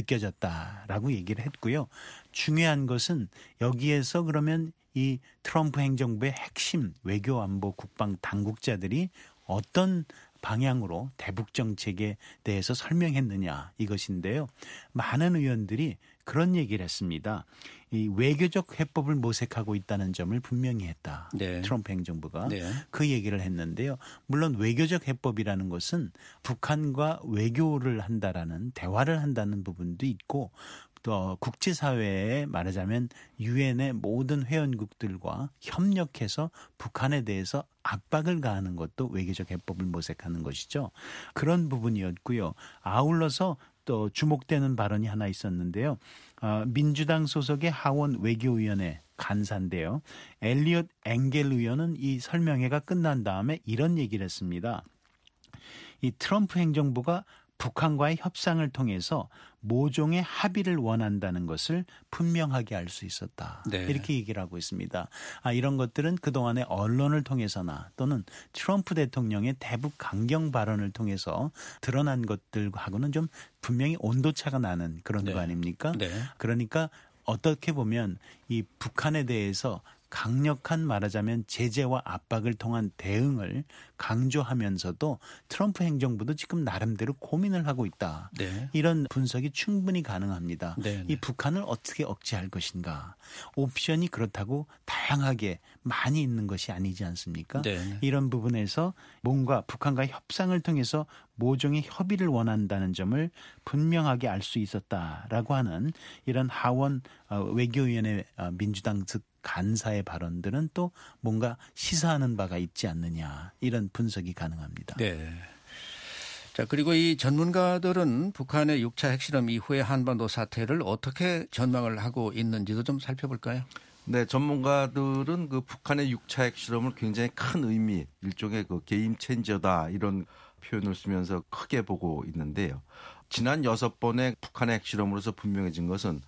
느껴졌다라고 얘기를 했고요. 중요한 것은 여기에서 그러면 이 트럼프 행정부의 핵심 외교 안보 국방 당국자들이 어떤 방향으로 대북 정책에 대해서 설명했느냐 이것인데요. 많은 의원들이 그런 얘기를 했습니다. 이 외교적 해법을 모색하고 있다는 점을 분명히 했다. 네. 트럼프 행정부가 네. 그 얘기를 했는데요. 물론 외교적 해법이라는 것은 북한과 외교를 한다라는 대화를 한다는 부분도 있고 또 국제사회에 말하자면 유엔의 모든 회원국들과 협력해서 북한에 대해서 압박을 가하는 것도 외교적 해법을 모색하는 것이죠. 그런 부분이었고요. 아울러서 또 주목되는 발언이 하나 있었는데요. 어, 민주당 소속의 하원 외교위원회 간사인데요. 엘리엇 엥겔 의원은 이 설명회가 끝난 다음에 이런 얘기를 했습니다. 이 트럼프 행정부가 북한과의 협상을 통해서 모종의 합의를 원한다는 것을 분명하게 알 수 있었다. 네. 이렇게 얘기를 하고 있습니다. 아, 이런 것들은 그동안에 언론을 통해서나 또는 트럼프 대통령의 대북 강경 발언을 통해서 드러난 것들하고는 좀 분명히 온도차가 나는 그런 네. 거 아닙니까? 네. 그러니까 어떻게 보면 이 북한에 대해서 강력한 말하자면 제재와 압박을 통한 대응을 강조하면서도 트럼프 행정부도 지금 나름대로 고민을 하고 있다. 네. 이런 분석이 충분히 가능합니다. 네, 네. 이 북한을 어떻게 억제할 것인가. 옵션이 그렇다고 다양하게 많이 있는 것이 아니지 않습니까? 네, 네. 이런 부분에서 뭔가 북한과 협상을 통해서 모종의 협의를 원한다는 점을 분명하게 알 수 있었다라고 하는 이런 하원 외교위원회 민주당 측 간사의 발언들은 또 뭔가 시사하는 바가 있지 않느냐 이런 분석이 가능합니다. 네. 자, 그리고 이 전문가들은 북한의 육 차 핵실험 이후의 한반도 사태를 어떻게 전망을 하고 있는지도 좀 살펴볼까요? 네, 전문가들은 그 북한의 육 차 핵실험을 굉장히 큰 의미, 일종의 그 게임 체인저다 이런 표현을 쓰면서 크게 보고 있는데요. 지난 여섯 번의 북한의 핵실험으로서 분명해진 것은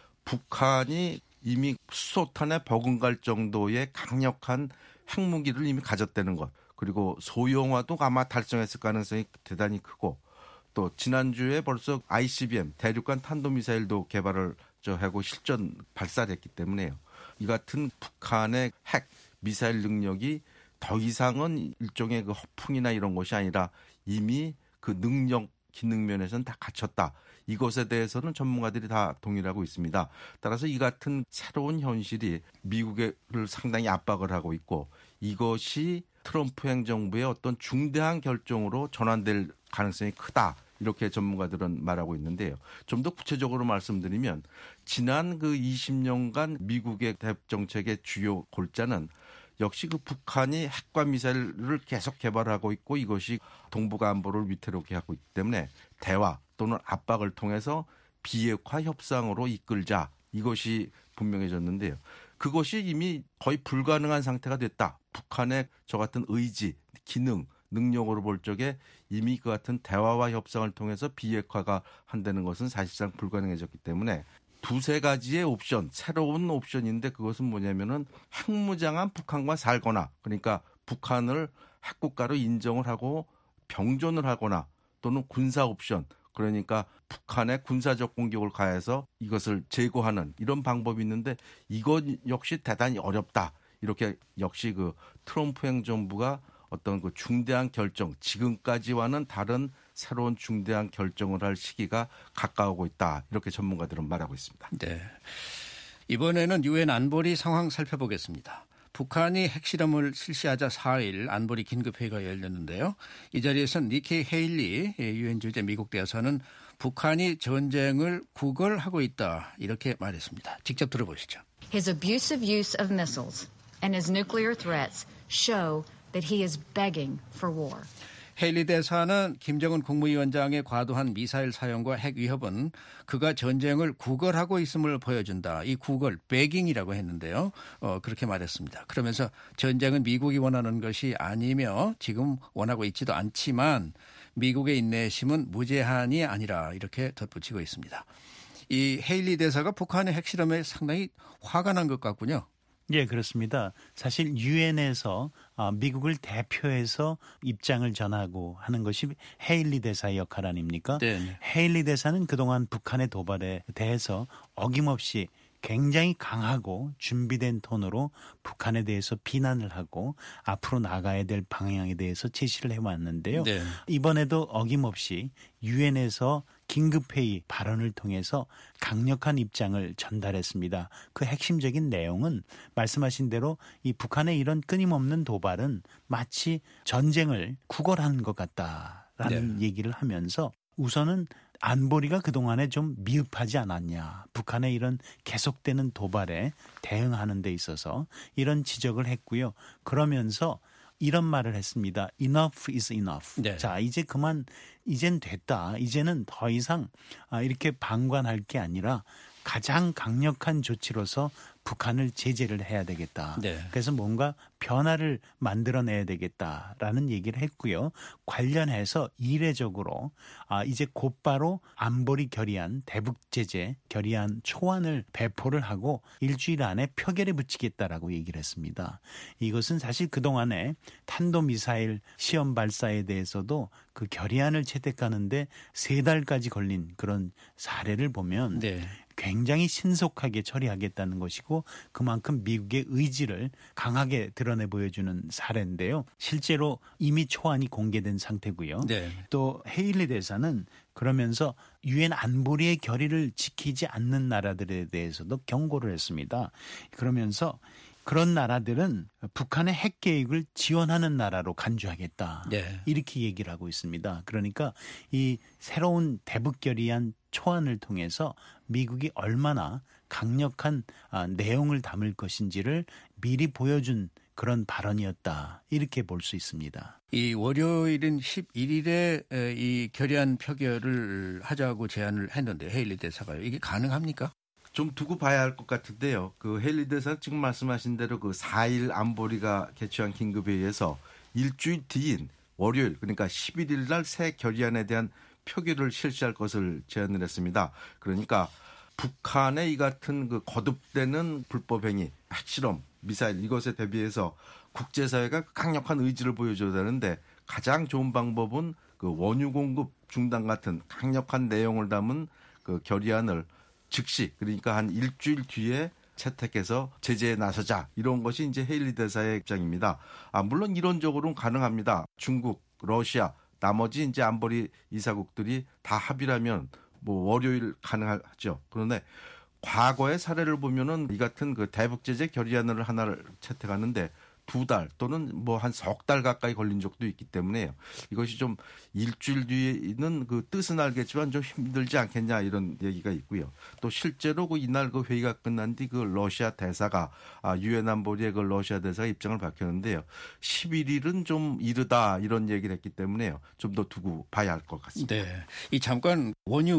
북한이 이미 수소탄에 버금갈 정도의 강력한 핵무기를 이미 가졌다는 것. 그리고 소형화도 아마 달성했을 가능성이 대단히 크고 또 지난주에 벌써 아이씨비엠 대륙간 탄도미사일도 개발을 하고 실전 발사됐기 때문에요. 이 같은 북한의 핵 미사일 능력이 더 이상은 일종의 그 허풍이나 이런 것이 아니라 이미 그 능력 기능 면에서는 다 갖췄다. 이것에 대해서는 전문가들이 다 동의하고 있습니다. 따라서 이 같은 새로운 현실이 미국을 상당히 압박을 하고 있고 이것이 트럼프 행정부의 어떤 중대한 결정으로 전환될 가능성이 크다. 이렇게 전문가들은 말하고 있는데요. 좀 더 구체적으로 말씀드리면 지난 그 이십 년간 미국의 대북 정책의 주요 골자는 역시 그 북한이 핵과 미사일을 계속 개발하고 있고 이것이 동북아 안보를 위태롭게 하고 있기 때문에 대화 또는 압박을 통해서 비핵화 협상으로 이끌자 이것이 분명해졌는데요. 그것이 이미 거의 불가능한 상태가 됐다. 북한의 저 같은 의지, 기능, 능력으로 볼 적에 이미 그 같은 대화와 협상을 통해서 비핵화가 한다는 것은 사실상 불가능해졌기 때문에 두세 가지의 옵션, 새로운 옵션인데 그것은 뭐냐면은 핵무장한 북한과 살거나 그러니까 북한을 핵국가로 인정을 하고 병존을 하거나 또는 군사 옵션 그러니까 북한의 군사적 공격을 가해서 이것을 제거하는 이런 방법이 있는데 이것 역시 대단히 어렵다. 이렇게 역시 그 트럼프 행정부가 어떤 그 중대한 결정, 지금까지와는 다른 새로운 중대한 결정을 할 시기가 가까우고 있다. 이렇게 전문가들은 말하고 있습니다. 네. 이번에는 유엔 안보리 상황 살펴보겠습니다. 북한이 핵실험을 실시하자 사 일 안보리 긴급회의가 열렸는데요. 이 자리에서는 니키 헤일리 유엔 주재 미국 대사는 북한이 전쟁을 구걸하고 있다. 이렇게 말했습니다. 직접 들어보시죠. His abusive use of missiles and his nuclear threats show that he is begging for war. 헤일리 대사는 김정은 국무위원장의 과도한 미사일 사용과 핵 위협은 그가 전쟁을 구걸하고 있음을 보여준다. 이 구걸, 베깅이라고 했는데요. 어, 그렇게 말했습니다. 그러면서 전쟁은 미국이 원하는 것이 아니며 지금 원하고 있지도 않지만 미국의 인내심은 무제한이 아니라 이렇게 덧붙이고 있습니다. 이 헤일리 대사가 북한의 핵실험에 상당히 화가 난 것 같군요. 예, 그렇습니다. 사실 유엔에서 미국을 대표해서 입장을 전하고 하는 것이 헤일리 대사의 역할 아닙니까? 네. 헤일리 대사는 그동안 북한의 도발에 대해서 어김없이 굉장히 강하고 준비된 톤으로 북한에 대해서 비난을 하고 앞으로 나가야 될 방향에 대해서 제시를 해왔는데요. 네. 이번에도 어김없이 유엔에서 긴급회의 발언을 통해서 강력한 입장을 전달했습니다. 그 핵심적인 내용은 말씀하신 대로 이 북한의 이런 끊임없는 도발은 마치 전쟁을 구걸하는 것 같다라는 네. 얘기를 하면서 우선은 안보리가 그동안에 좀 미흡하지 않았냐. 북한의 이런 계속되는 도발에 대응하는 데 있어서 이런 지적을 했고요. 그러면서 이런 말을 했습니다. Enough is enough. 네. 자, 이제 그만, 이젠 됐다. 이제는 더 이상 이렇게 방관할 게 아니라 가장 강력한 조치로서 북한을 제재를 해야 되겠다. 네. 그래서 뭔가 변화를 만들어내야 되겠다라는 얘기를 했고요. 관련해서 이례적으로 아, 이제 곧바로 안보리 결의안, 대북 제재 결의안 초안을 배포를 하고 일주일 안에 표결에 붙이겠다라고 얘기를 했습니다. 이것은 사실 그동안에 탄도미사일 시험 발사에 대해서도 그 결의안을 채택하는데 세 달까지 걸린 그런 사례를 보면 네. 굉장히 신속하게 처리하겠다는 것이고 그만큼 미국의 의지를 강하게 드러내 보여주는 사례인데요. 실제로 이미 초안이 공개된 상태고요. 네. 또 헤일리 대사는 그러면서 유엔 안보리의 결의를 지키지 않는 나라들에 대해서도 경고를 했습니다. 그러면서 그런 나라들은 북한의 핵 계획을 지원하는 나라로 간주하겠다. 네. 이렇게 얘기를 하고 있습니다. 그러니까 이 새로운 대북 결의안 초안을 통해서 미국이 얼마나 강력한 내용을 담을 것인지를 미리 보여준 그런 발언이었다. 이렇게 볼 수 있습니다. 이 월요일인 십일 일에 이 결의안 표결을 하자고 제안을 했는데 헤일리 대사가요. 이게 가능합니까? 좀 두고 봐야 할 것 같은데요. 그 헤일리 대사 지금 말씀하신 대로 그 사 일 안보리가 개최한 긴급회의에서 일주일 뒤인 월요일 그러니까 십일 일 날 새 결의안에 대한 표결을 실시할 것을 제안을 했습니다. 그러니까 북한의 이 같은 그 거듭되는 불법행위, 핵실험, 미사일 이것에 대비해서 국제사회가 강력한 의지를 보여줘야 되는데 가장 좋은 방법은 그 원유 공급 중단 같은 강력한 내용을 담은 그 결의안을 즉시 그러니까 한 일주일 뒤에 채택해서 제재에 나서자 이런 것이 이제 헤일리 대사의 입장입니다. 아, 물론 이론적으로는 가능합니다. 중국, 러시아 나머지 이제 안보리 이사국들이 다 합의라면 뭐 월요일 가능하죠. 그런데 과거의 사례를 보면은 이 같은 그 대북 제재 결의안을 하나를 채택하는데 두 달 또는 뭐 한 석 달 가까이 걸린 적도 있기 때문에요. 이것이 좀 일주일 뒤에는 그 뜻은 알겠지만 좀 힘들지 않겠냐 이런 얘기가 있고요. 또 실제로 그 이날 그 회의가 끝난 뒤 그 러시아 대사가 아, 유엔 안보리의 그 러시아 대사가 입장을 밝혔는데요. 십일 일은 좀 이르다 이런 얘기를 했기 때문에요. 좀 더 두고 봐야 할 것 같습니다. 네, 이 잠깐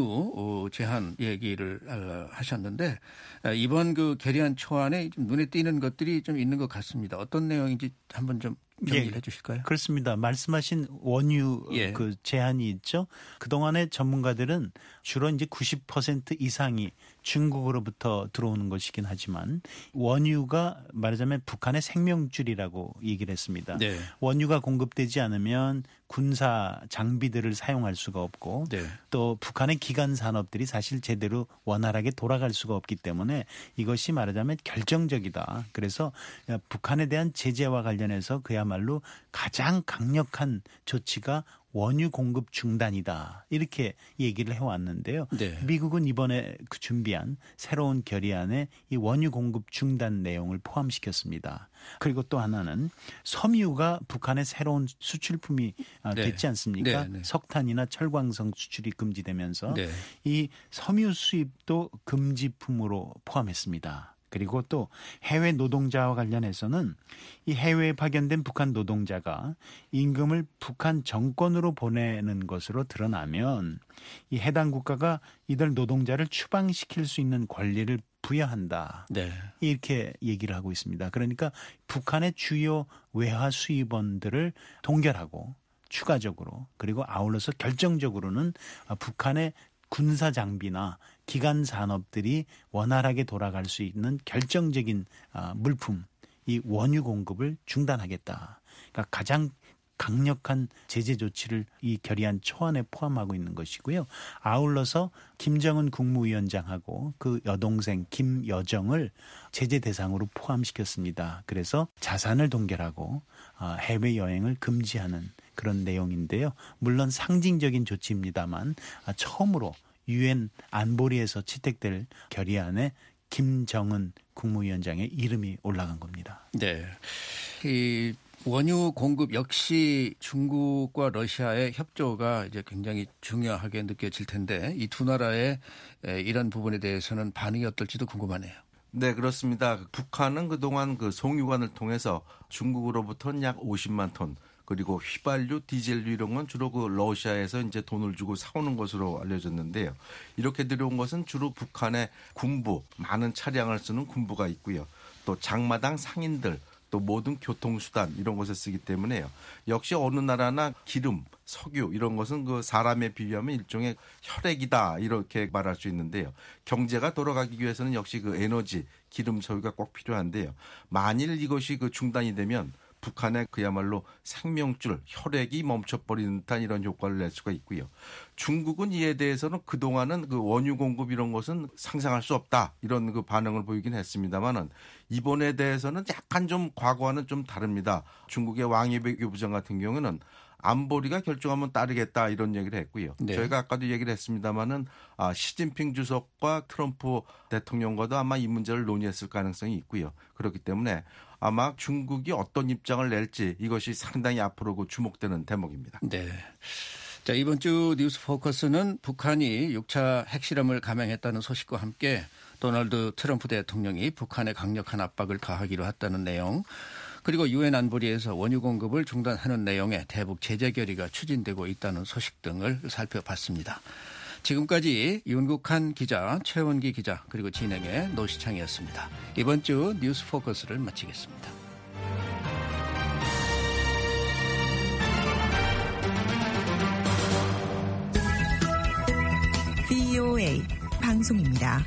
원유 제한 얘기를 하셨는데 이번 그 결의안 초안에 좀 눈에 띄는 것들이 좀 있는 것 같습니다. 어떤 내용인지 한번 좀 정리를 예, 해 주실까요? 그렇습니다. 말씀하신 원유 예. 그 제한이 있죠. 그동안의 전문가들은 주로 이제 구십 퍼센트 이상이 중국으로부터 들어오는 것이긴 하지만 원유가 말하자면 북한의 생명줄이라고 얘기를 했습니다. 네. 원유가 공급되지 않으면 군사 장비들을 사용할 수가 없고 네. 또 북한의 기간 산업들이 사실 제대로 원활하게 돌아갈 수가 없기 때문에 이것이 말하자면 결정적이다. 그래서 북한에 대한 제재와 관련해서 그야말로 가장 강력한 조치가 원유 공급 중단이다. 이렇게 얘기를 해왔는데요. 네. 미국은 이번에 그 준비한 새로운 결의안에 이 원유 공급 중단 내용을 포함시켰습니다. 그리고 또 하나는 섬유가 북한의 새로운 수출품이 네. 됐지 않습니까? 네, 네. 석탄이나 철광석 수출이 금지되면서 네. 이 섬유 수입도 금지품으로 포함했습니다. 그리고 또 해외 노동자와 관련해서는 이 해외에 파견된 북한 노동자가 임금을 북한 정권으로 보내는 것으로 드러나면 이 해당 국가가 이들 노동자를 추방시킬 수 있는 권리를 부여한다. 네. 이렇게 얘기를 하고 있습니다. 그러니까 북한의 주요 외화 수입원들을 동결하고 추가적으로 그리고 아울러서 결정적으로는 북한의 군사 장비나 기간 산업들이 원활하게 돌아갈 수 있는 결정적인 물품, 이 원유 공급을 중단하겠다. 그러니까 가장 강력한 제재 조치를 이 결의안 초안에 포함하고 있는 것이고요. 아울러서 김정은 국무위원장하고 그 여동생 김여정을 제재 대상으로 포함시켰습니다. 그래서 자산을 동결하고 해외여행을 금지하는 그런 내용인데요. 물론 상징적인 조치입니다만 처음으로 유엔 안보리에서 채택될 결의안에 김정은 국무위원장의 이름이 올라간 겁니다. 네. 이 원유 공급 역시 중국과 러시아의 협조가 이제 굉장히 중요하게 느껴질 텐데 이 두 나라의 이런 부분에 대해서는 반응이 어떨지도 궁금하네요. 네, 그렇습니다. 북한은 그동안 그 송유관을 통해서 중국으로부터는 약 오십만 톤, 그리고 휘발유, 디젤유 이런 건 주로 그 러시아에서 이제 돈을 주고 사오는 것으로 알려졌는데요. 이렇게 들여온 것은 주로 북한의 군부, 많은 차량을 쓰는 군부가 있고요. 또 장마당 상인들, 또 모든 교통수단 이런 것에 쓰기 때문에요. 역시 어느 나라나 기름, 석유 이런 것은 그 사람에 비유하면 일종의 혈액이다 이렇게 말할 수 있는데요. 경제가 돌아가기 위해서는 역시 그 에너지, 기름, 석유가 꼭 필요한데요. 만일 이것이 그 중단이 되면 북한의 그야말로 생명줄, 혈액이 멈춰버리는 듯한 이런 효과를 낼 수가 있고요. 중국은 이에 대해서는 그동안은 그 원유 공급 이런 것은 상상할 수 없다 이런 그 반응을 보이긴 했습니다만은 이번에 대해서는 약간 좀 과거와는 좀 다릅니다. 중국의 왕이 외교부장 같은 경우는 안보리가 결정하면 따르겠다 이런 얘기를 했고요. 네. 저희가 아까도 얘기를 했습니다마는 아, 시진핑 주석과 트럼프 대통령과도 아마 이 문제를 논의했을 가능성이 있고요. 그렇기 때문에 아마 중국이 어떤 입장을 낼지 이것이 상당히 앞으로 그 주목되는 대목입니다. 네. 자, 이번 주 뉴스 포커스는 북한이 육 차 핵실험을 감행했다는 소식과 함께 도널드 트럼프 대통령이 북한에 강력한 압박을 가하기로 했다는 내용, 그리고 유엔 안보리에서 원유 공급을 중단하는 내용의 대북 제재 결의가 추진되고 있다는 소식 등을 살펴봤습니다. 지금까지 윤국한 기자, 최원기 기자, 그리고 진행의 노시창이었습니다. 이번 주 뉴스 포커스를 마치겠습니다. 브이오에이 방송입니다.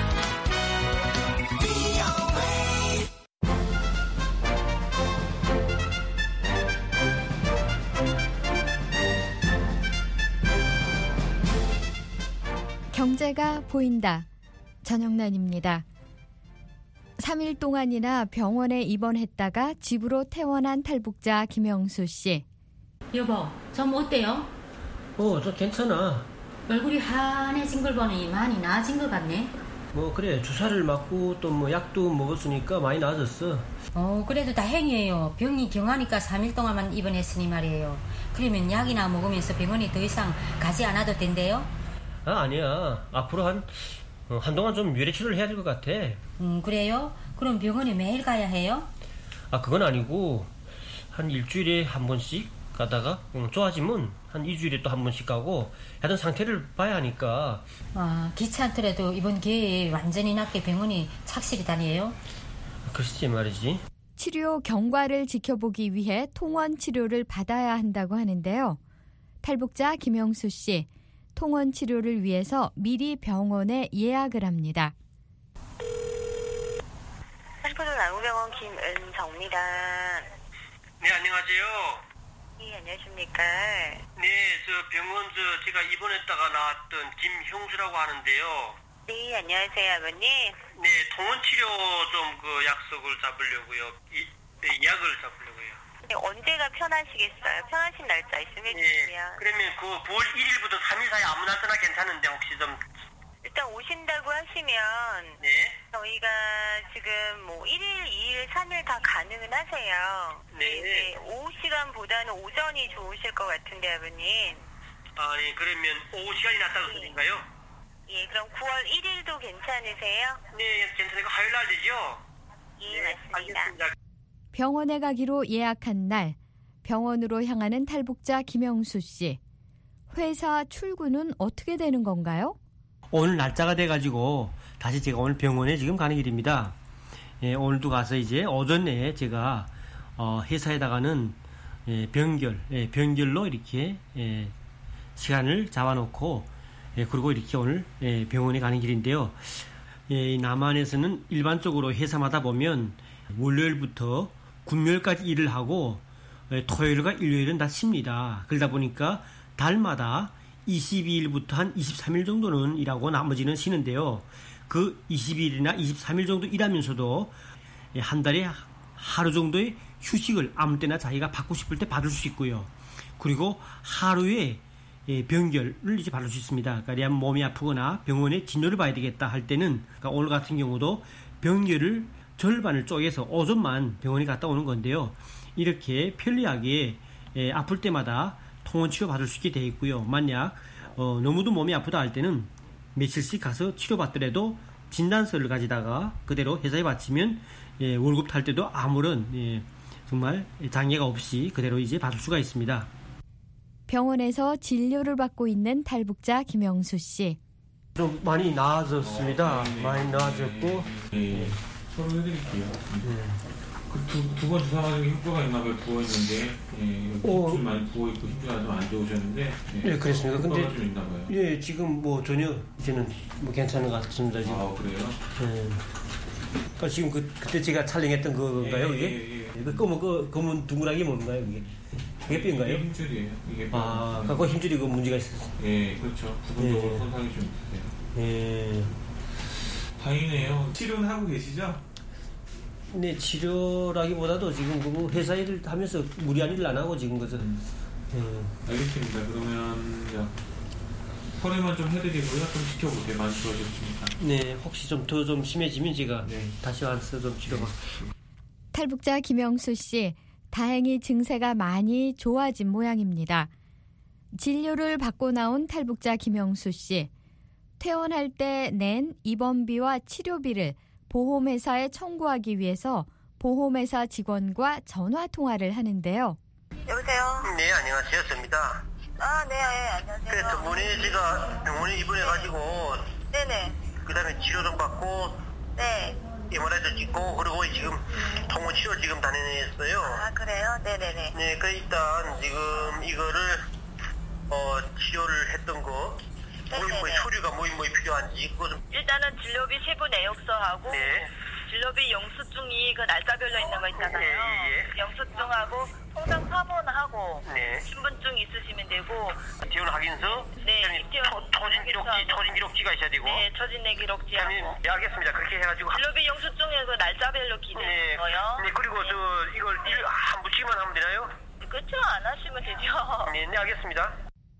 경제가 보인다. 전영란입니다. 삼 일 동안이나 병원에 입원했다가 집으로 퇴원한 탈북자 김영수 씨. 여보, 좀 어때요? 어, 저 괜찮아. 얼굴이 환해진 걸 보니 많이 나아진 것 같네. 뭐 그래, 주사를 맞고 또 뭐 약도 먹었으니까 많이 나아졌어. 어, 그래도 다행이에요. 병이 경하니까 삼 일 동안만 입원했으니 말이에요. 그러면 약이나 먹으면서 병원에 더 이상 가지 않아도 된대요? 아, 아니야. 앞으로 한, 어, 한동안 좀 유래치료를 해야 될 것 같아. 음, 그래요? 그럼 병원에 매일 가야 해요? 아, 그건 아니고 한 일주일에 한 번씩 가다가 음, 좋아지면 한 이 주일에 또 한 번씩 가고 하여튼 상태를 봐야 하니까. 아, 귀찮더라도 이번 기회에 완전히 낫게 병원에 착실히 다니에요? 글쎄 말이지. 치료 경과를 지켜보기 위해 통원 치료를 받아야 한다고 하는데요. 탈북자 김영수 씨, 통원 치료를 위해서 미리 병원에 예약을 합니다. 사십팔 도 나무병원 김은정입니다. 네, 안녕하세요. 네, 안녕하십니까. 네, 저 병원 저 제가 입원했다가 나왔던 김형수라고 하는데요. 네, 안녕하세요, 아버님. 네, 통원 치료 좀 그 약속을 잡으려고요. 이, 네, 예약을 잡으려고요. 네, 언제가 편하시겠어요? 편하신 날짜 있으면 네, 주시면. 그러면 그 구월 일일부터 삼 일 사이 아무 날짜나 괜찮은데 혹시 좀. 일단 오신다고 하시면. 네. 저희가 지금 뭐 일 일, 이 일, 삼 일 다 가능은 하세요. 네. 네, 오후 시간보다는 오전이 좋으실 것 같은데, 아버님. 아, 예, 그러면 오후 시간이 낫다고 소리인가요? 예, 그럼 구월 일일도 괜찮으세요? 네, 괜찮으니까 화요일 날 되죠? 예, 네, 맞습니다. 알겠습니다. 병원에 가기로 예약한 날 병원으로 향하는 탈북자 김영수 씨. 회사 출근은 어떻게 되는 건가요? 오늘 날짜가 돼가지고 다시 제가 오늘 병원에 지금 가는 길입니다. 예, 오늘도 가서 이제 오전에 제가 어, 회사에다가는 예, 병결, 예, 병결로 이렇게 예, 시간을 잡아놓고 예, 그리고 이렇게 오늘 예, 병원에 가는 길인데요. 예, 남한에서는 일반적으로 회사마다 보면 월요일부터 금요일까지 일을 하고 예, 토요일과 일요일은 다 쉽니다. 그러다 보니까 달마다 이십이 일부터 한 이십삼 일 정도는 일하고 나머지는 쉬는데요. 그 이십이 일이나 이십삼 일 정도 일하면서도 예, 한 달에 하루 정도의 휴식을 아무 때나 자기가 받고 싶을 때 받을 수 있고요. 그리고 하루에 예, 병결을 이제 받을 수 있습니다. 그러니까 몸이 아프거나 병원에 진료를 봐야 되겠다 할 때는 그러니까 오늘 같은 경우도 병결을 절반을 쪼개서 오전만 병원에 갔다 오는 건데요. 이렇게 편리하게 예, 아플 때마다 통원 치료 받을 수 있게 되어 있고요. 만약 어, 너무도 몸이 아프다 할 때는 며칠씩 가서 치료받더라도 진단서를 가지다가 그대로 회사에 바치면 예, 월급 탈 때도 아무런 예, 정말 장애가 없이 그대로 이제 받을 수가 있습니다. 병원에서 진료를 받고 있는 탈북자 김영수 씨. 좀 많이 나아졌습니다. 어, 네, 많이 나아졌고. 네, 네. 서로 해드릴게요. 네. 그 두 번 주사 맞은 게 효과가 있나 봐요. 부어 있는데, 예, 힘줄 많이 부어 있고 힘주가 좀 안 좋으셨는데. 예, 네, 그렇습니다. 효과가 근데 좀 있나 봐요. 예, 지금 뭐 전혀 이제는 뭐 괜찮은 것 같습니다. 지금. 아, 그래요? 예. 그러니까 지금 그 그때 제가 촬영했던 그건가요, 예, 이게? 예, 예. 그 검은 그 검은 둥그라기 뭔가요, 이게? 이게 뼈인가요? 이게 힘줄이에요. 이게 뼈. 아, 갖고 힘줄이 그 문제가 있었어요. 예, 그렇죠. 부분적으로 예. 손상이 좀 있으세요. 예. 다행이네요. 치료는 하고 계시죠? 네, 치료라기보다도 지금 그 회사 일을 하면서 무리한 일을 안 하고 지금 그래서. 음. 예. 알겠습니다. 그러면 야, 혈액만 좀 해드리고요. 좀 지켜볼게요. 많이 좋아졌습니다. 네, 혹시 좀 더 좀 심해지면 제가 네. 다시 와서 좀 치료받. 탈북자 김영수 씨, 다행히 증세가 많이 좋아진 모양입니다. 진료를 받고 나온 탈북자 김영수 씨. 퇴원할 때 낸 입원비와 치료비를 보험회사에 청구하기 위해서 보험회사 직원과 전화통화를 하는데요. 여보세요? 네, 안녕하세요. 습니다. 아, 네, 예, 안녕하세요. 그래, 저번에 제가 병원에 입원해가지고, 네네. 그 다음에 치료도 받고, 네. 엠알아이도 찍고, 그리고 지금 통원 치료 지금 다녔어요. 아, 그래요? 네네네. 네, 그 일단 지금 이거를, 어, 치료를 했던 거, 뭐, 뭐, 서류가 뭐, 뭐 필요한지, 그거 좀. 일단은 진료비 세부 내역서하고, 네. 진료비 영수증이 그 날짜별로 있는 거 있잖아요. 네, 예. 영수증하고 통장 사본하고 네. 신분증 있으시면 되고. 입퇴원 확인서? 네, 입퇴원 처진 기록지, 처진 기록지가 있어야 되고. 네, 처진 내 기록지하고. 네, 알겠습니다. 그렇게 해가지고. 진료비 영수증에 그 날짜별로 기재되는 네. 거요. 네, 그리고 네. 저 이걸 일 한 붙이기만 하면 되나요? 그렇죠, 안 하시면 되죠. 네, 네, 알겠습니다.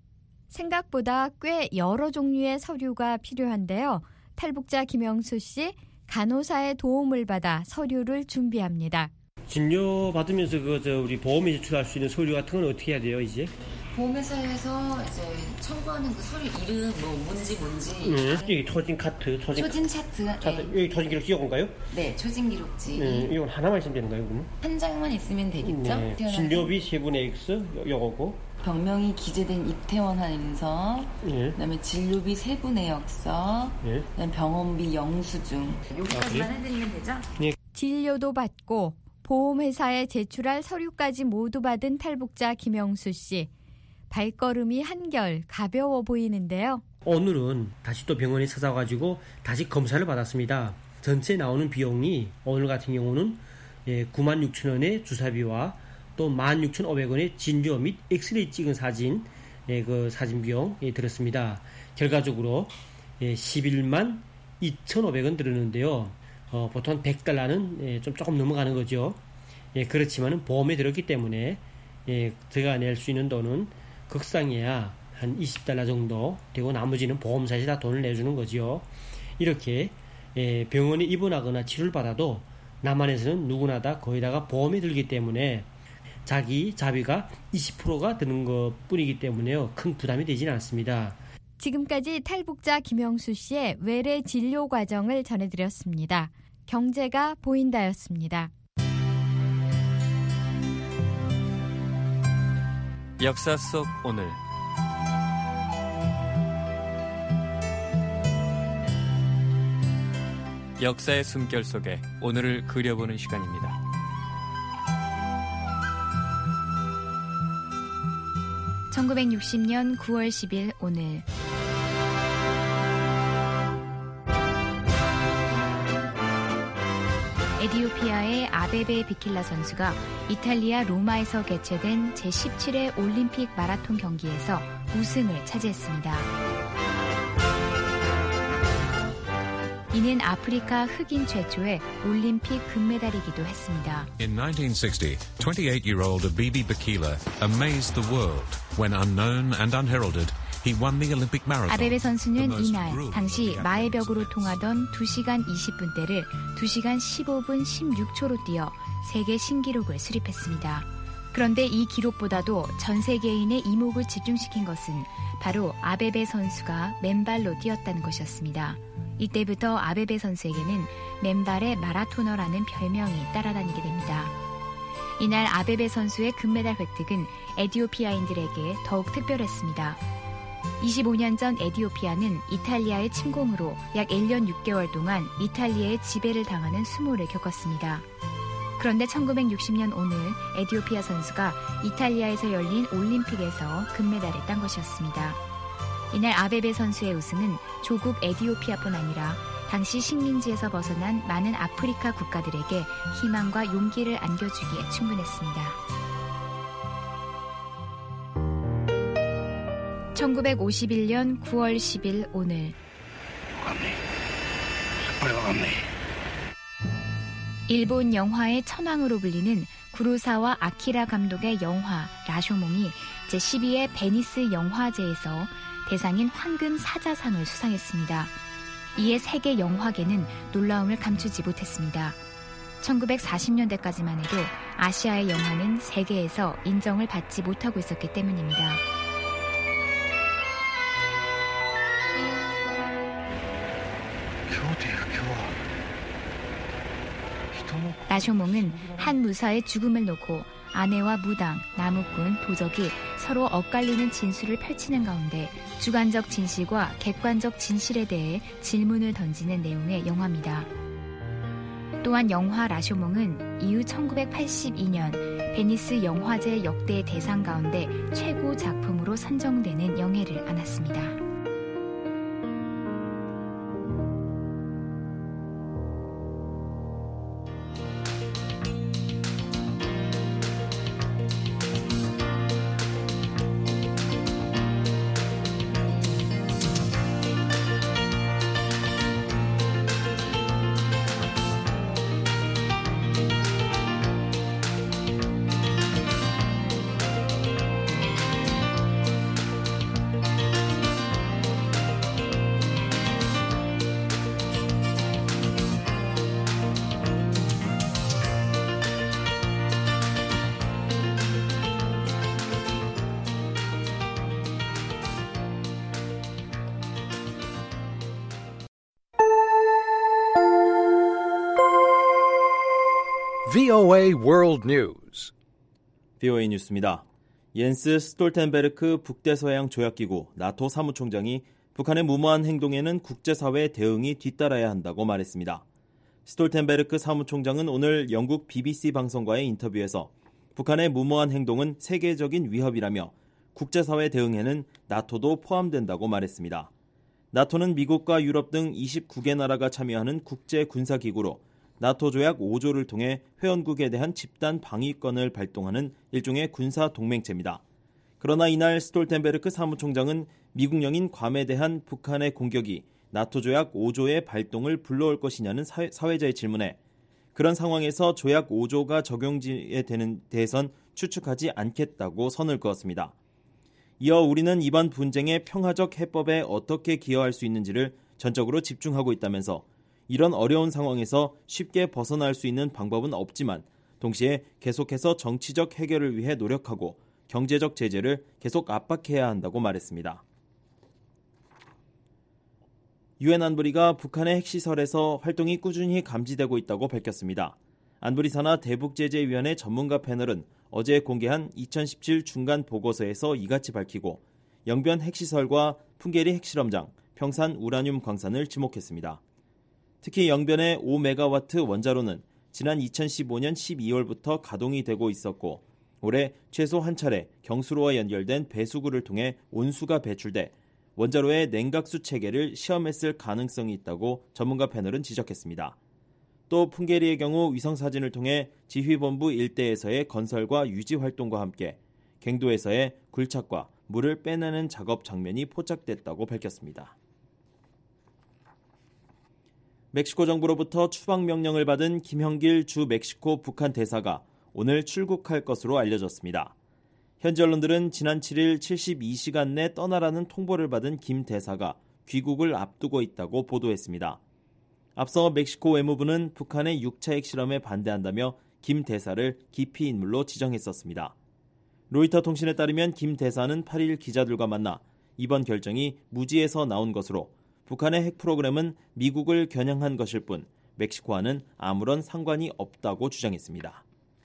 생각보다 꽤 여러 종류의 서류가 필요한데요. 탈북자 김영수 씨, 간호사의 도움을 받아 서류를 준비합니다. 진료 받으면서 그 저 우리 보험에 제출할 수 있는 서류 같은 건 어떻게 해야 돼요, 이제? 보험회사에서 이제 청구하는 그 서류 이름 뭐 뭔지 뭔지. 네, 여기 초진 카트, 초진, 초진 차트. 차트. 네. 여기 초진 기록 지역인가요? 네, 초진 기록지. 네, 이건 하나만 있으면 되는가요, 그러면? 한 장만 있으면 되겠죠? 네. 진료비 세분의 X 요거고. 병명이 기재된 입퇴원 할인서, 네. 그다음에 진료비 세부 내역서, 네. 그다음에 병원비 영수증. 여기까지만 아, 그래? 해드리면 되죠? 네. 진료도 받고 보험회사에 제출할 서류까지 모두 받은 탈북자 김영수 씨. 발걸음이 한결 가벼워 보이는데요. 오늘은 다시 또 병원에 찾아가지고 다시 검사를 받았습니다. 전체 나오는 비용이 오늘 같은 경우는 구만 육천 원의 주사비와 또 만 육천오백 원의 진료 및 엑스레이 찍은 사진, 그 사진 비용이 들었습니다. 결과적으로 십일만 이천오백 원 들었는데요. 어, 보통 백 달러는 좀 조금 넘어가는 거죠. 예, 그렇지만은 보험에 들었기 때문에 예, 제가 낼 수 있는 돈은 극상해야 한 이십 달러 정도 되고 나머지는 보험사에서 다 돈을 내주는 거죠. 이렇게 예, 병원에 입원하거나 치료를 받아도 남한에서는 누구나 다 거의 다가 보험에 들기 때문에 자기 자비가 이십 퍼센트가 드는 것 뿐이기 때문에요. 큰 부담이 되지는 않습니다. 지금까지 탈북자 김영수 씨의 외래 진료 과정을 전해드렸습니다. 경제가 보인다였습니다. 역사 속 오늘 역사의 숨결 속에 오늘을 그려보는 시간입니다. 천구백육십 년 구월 십일 오늘 에티오피아의 아베베 비킬라 선수가 이탈리아 로마에서 개최된 제십칠 회 올림픽 마라톤 경기에서 우승을 차지했습니다. 이는 아프리카 흑인 최초의 올림픽 금메달이기도 했습니다. In nineteen sixty, twenty-eight-year-old Abibi Bikila amazed the world when unknown and unheralded he won the Olympic marathon. 아베베 선수는 이날 당시 마의 벽으로 통하던 두 시간 이십 분대를 두 시간 십오 분 십육 초로 뛰어 세계 신기록을 수립했습니다. 그런데 이 기록보다도 전 세계인의 이목을 집중시킨 것은 바로 아베베 선수가 맨발로 뛰었다는 것이었습니다. 이때부터 아베베 선수에게는 맨발의 마라토너라는 별명이 따라다니게 됩니다. 이날 아베베 선수의 금메달 획득은 에티오피아인들에게 더욱 특별했습니다. 이십오 년 전 에티오피아는 이탈리아의 침공으로 약 일 년 육 개월 동안 이탈리아의 지배를 당하는 수모를 겪었습니다. 그런데 천구백육십 년 오늘 에티오피아 선수가 이탈리아에서 열린 올림픽에서 금메달을 딴 것이었습니다. 이날 아베베 선수의 우승은 조국 에티오피아뿐 아니라 당시 식민지에서 벗어난 많은 아프리카 국가들에게 희망과 용기를 안겨주기에 충분했습니다. 천구백오십일 년 구월 십일 오늘 일본 영화의 천왕으로 불리는 구로사와 아키라 감독의 영화 라쇼몽이 제십이 회 베니스 영화제에서 대상인 황금 사자상을 수상했습니다. 이에 세계 영화계는 놀라움을 감추지 못했습니다. 천구백사십 년대까지만 해도 아시아의 영화는 세계에서 인정을 받지 못하고 있었기 때문입니다. 라쇼몽은 한 무사의 죽음을 놓고 아내와 무당, 나무꾼, 도적이 서로 엇갈리는 진술을 펼치는 가운데 주관적 진실과 객관적 진실에 대해 질문을 던지는 내용의 영화입니다. 또한 영화 라쇼몽은 이후 천구백팔십이 년 베니스 영화제 역대 대상 가운데 최고 작품으로 선정되는 영예를 안았습니다. 브이오에이 World News. 브이오에이 뉴스입니다. 옌스 스톨텐베르크 북대서양 조약기구 나토 사무총장이 북한의 무모한 행동에는 국제사회의 대응이 뒤따라야 한다고 말했습니다. 스톨텐베르크 사무총장은 오늘 영국 비비씨 방송과의 인터뷰에서 북한의 무모한 행동은 세계적인 위협이라며 국제사회 대응에는 나토도 포함된다고 말했습니다. 나토는 미국과 유럽 등 이십구 개 나라가 참여하는 국제군사기구로 나토 조약 오 조를 통해 회원국에 대한 집단 방위권을 발동하는 일종의 군사 동맹체입니다. 그러나 이날 스톨텐베르크 사무총장은 미국령인 괌에 대한 북한의 공격이 나토 조약 오 조의 발동을 불러올 것이냐는 사회, 사회자의 질문에 그런 상황에서 조약 오 조가 적용지에 되는 대해선 추측하지 않겠다고 선을 그었습니다. 이어 우리는 이번 분쟁의 평화적 해법에 어떻게 기여할 수 있는지를 전적으로 집중하고 있다면서 이런 어려운 상황에서 쉽게 벗어날 수 있는 방법은 없지만 동시에 계속해서 정치적 해결을 위해 노력하고 경제적 제재를 계속 압박해야 한다고 말했습니다. 유엔 안보리가 북한의 핵시설에서 활동이 꾸준히 감지되고 있다고 밝혔습니다. 안보리산하 대북제재위원회 전문가 패널은 어제 공개한 이천십칠 중간 보고서에서 이같이 밝히고 영변 핵시설과 풍계리 핵실험장, 평산 우라늄 광산을 지목했습니다. 특히 영변의 오 메가와트 원자로는 지난 이천십오년 십이월부터 가동이 되고 있었고 올해 최소 한 차례 경수로와 연결된 배수구를 통해 온수가 배출돼 원자로의 냉각수 체계를 시험했을 가능성이 있다고 전문가 패널은 지적했습니다. 또 풍계리의 경우 위성사진을 통해 지휘본부 일대에서의 건설과 유지 활동과 함께 갱도에서의 굴착과 물을 빼내는 작업 장면이 포착됐다고 밝혔습니다. 멕시코 정부로부터 추방 명령을 받은 김형길 주 멕시코 북한 대사가 오늘 출국할 것으로 알려졌습니다. 현지 언론들은 지난 칠일 칠십이 시간 내 떠나라는 통보를 받은 김 대사가 귀국을 앞두고 있다고 보도했습니다. 앞서 멕시코 외무부는 북한의 육 차 핵실험에 반대한다며 김 대사를 기피 인물로 지정했었습니다. 로이터 통신에 따르면 김 대사는 팔일 기자들과 만나 이번 결정이 무지에서 나온 것으로 북한의 핵 프로그램은 미국을 겨냥한 것일 뿐 멕시코와는 아무런 상관이 없다고 주장했습니다.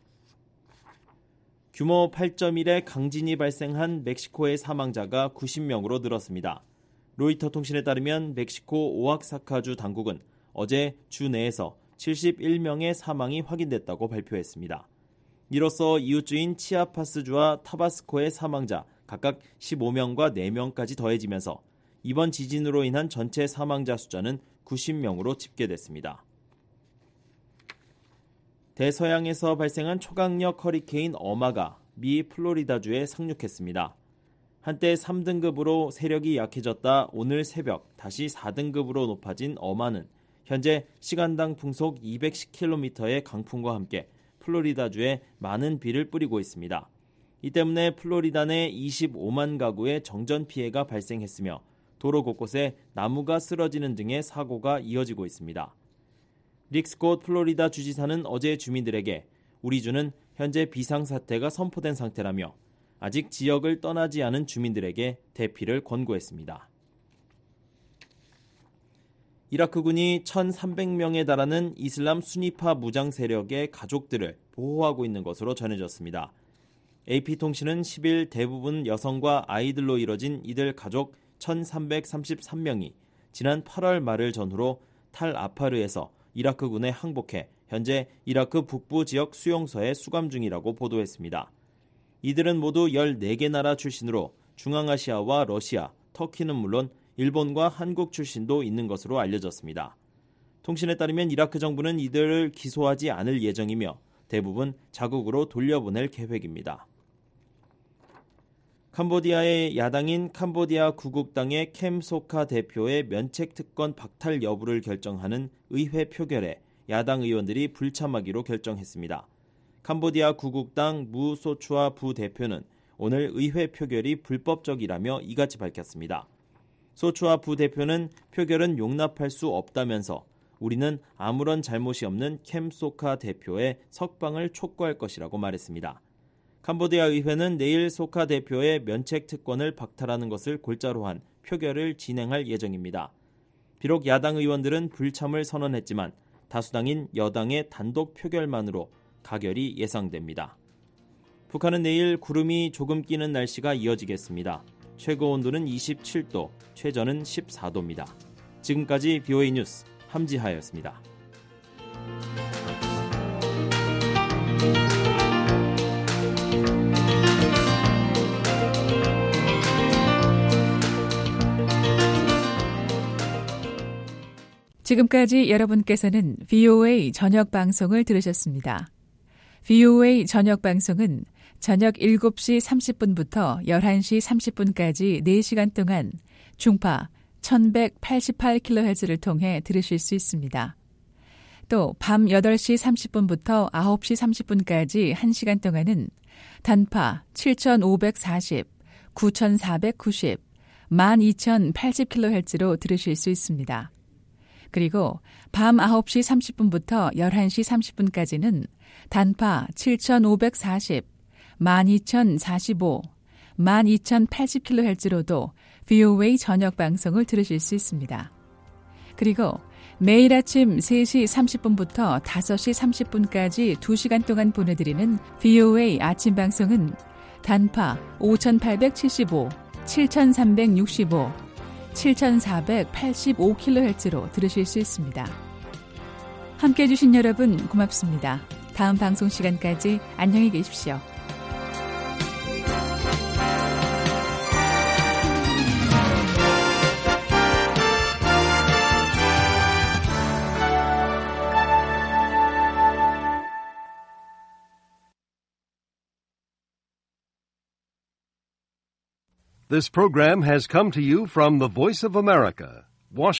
규모 팔 점 일의 강진이 발생한 멕시코의 사망자가 구십 명으로 늘었습니다. 로이터 통신에 따르면 멕시코 오아사카주 당국은 어제 주 내에서 칠십일 명의 사망이 확인됐다고 발표했습니다. 이로써 이웃주인 치아파스주와 타바스코의 사망자 각각 십오 명과 네 명까지 더해지면서 이번 지진으로 인한 전체 사망자 숫자는 구십 명으로 집계됐습니다. 대서양에서 발생한 초강력 허리케인 어마가 미 플로리다주에 상륙했습니다. 한때 삼 등급으로 세력이 약해졌다 오늘 새벽 다시 사 등급으로 높아진 어마는 현재 시간당 풍속 이백십 킬로미터의 강풍과 함께 플로리다주에 많은 비를 뿌리고 있습니다. 이 때문에 플로리다 내 이십오만 가구의 정전 피해가 발생했으며 도로 곳곳에 나무가 쓰러지는 등의 사고가 이어지고 있습니다. 릭 스콧 플로리다 주지사는 어제 주민들에게 우리 주는 현재 비상사태가 선포된 상태라며 아직 지역을 떠나지 않은 주민들에게 대피를 권고했습니다. 이라크군이 천삼백 명에 달하는 이슬람 수니파 무장 세력의 가족들을 보호하고 있는 것으로 전해졌습니다. 에이피통신은 십일 대부분 여성과 아이들로 이뤄진 이들 가족 천삼백삼십삼 명이 지난 팔월 말을 전후로 탈 아파르에서 이라크군에 항복해 현재 이라크 북부 지역 수용소에 수감 중이라고 보도했습니다. 이들은 모두 열네 개 나라 출신으로 중앙아시아와 러시아, 터키는 물론 일본과 한국 출신도 있는 것으로 알려졌습니다. 통신에 따르면 이라크 정부는 이들을 기소하지 않을 예정이며 대부분 자국으로 돌려보낼 계획입니다. 캄보디아의 야당인 캄보디아 구국당의 캠 소카 대표의 면책 특권 박탈 여부를 결정하는 의회 표결에 야당 의원들이 불참하기로 결정했습니다. 캄보디아 구국당 무 소추아 부대표는 오늘 의회 표결이 불법적이라며 이같이 밝혔습니다. 소추아 부대표는 표결은 용납할 수 없다면서 우리는 아무런 잘못이 없는 캠 소카 대표의 석방을 촉구할 것이라고 말했습니다. 캄보디아 의회는 내일 소카 대표의 면책 특권을 박탈하는 것을 골자로 한 표결을 진행할 예정입니다. 비록 야당 의원들은 불참을 선언했지만 다수당인 여당의 단독 표결만으로 가결이 예상됩니다. 북한은 내일 구름이 조금 끼는 날씨가 이어지겠습니다. 최고 온도는 이십칠 도, 최저는 십사 도입니다. 지금까지 비오에이 뉴스 함지하였습니다. 지금까지 여러분께서는 비오에이 저녁 방송을 들으셨습니다. 비오에이 저녁 방송은 저녁 일곱 시 삼십 분부터 열한 시 삼십 분까지 네 시간 동안 중파 천백팔십팔 킬로헤르츠를 통해 들으실 수 있습니다. 또 밤 여덟 시 삼십 분부터 아홉 시 삼십 분까지 한 시간 동안은 단파 칠천오백사십, 구천사백구십, 만 이천팔십 킬로헤르츠로 들으실 수 있습니다. 그리고 밤 아홉 시 삼십 분부터 열한 시 삼십 분까지는 단파 칠천오백사십, 만 이천사십오, 만 이천팔십 킬로헤르츠로도 비오에이 저녁 방송을 들으실 수 있습니다. 그리고 매일 아침 세 시 삼십 분부터 다섯 시 삼십 분까지 두 시간 동안 보내드리는 브이오에이 아침 방송은 단파 오천팔백칠십오, 칠천삼백육십오, 칠천사백팔십오 킬로헤르츠로 들으실 수 있습니다. 함께해 주신 여러분 고맙습니다. 다음 방송 시간까지 안녕히 계십시오. This program has come to you from the Voice of America, Washington.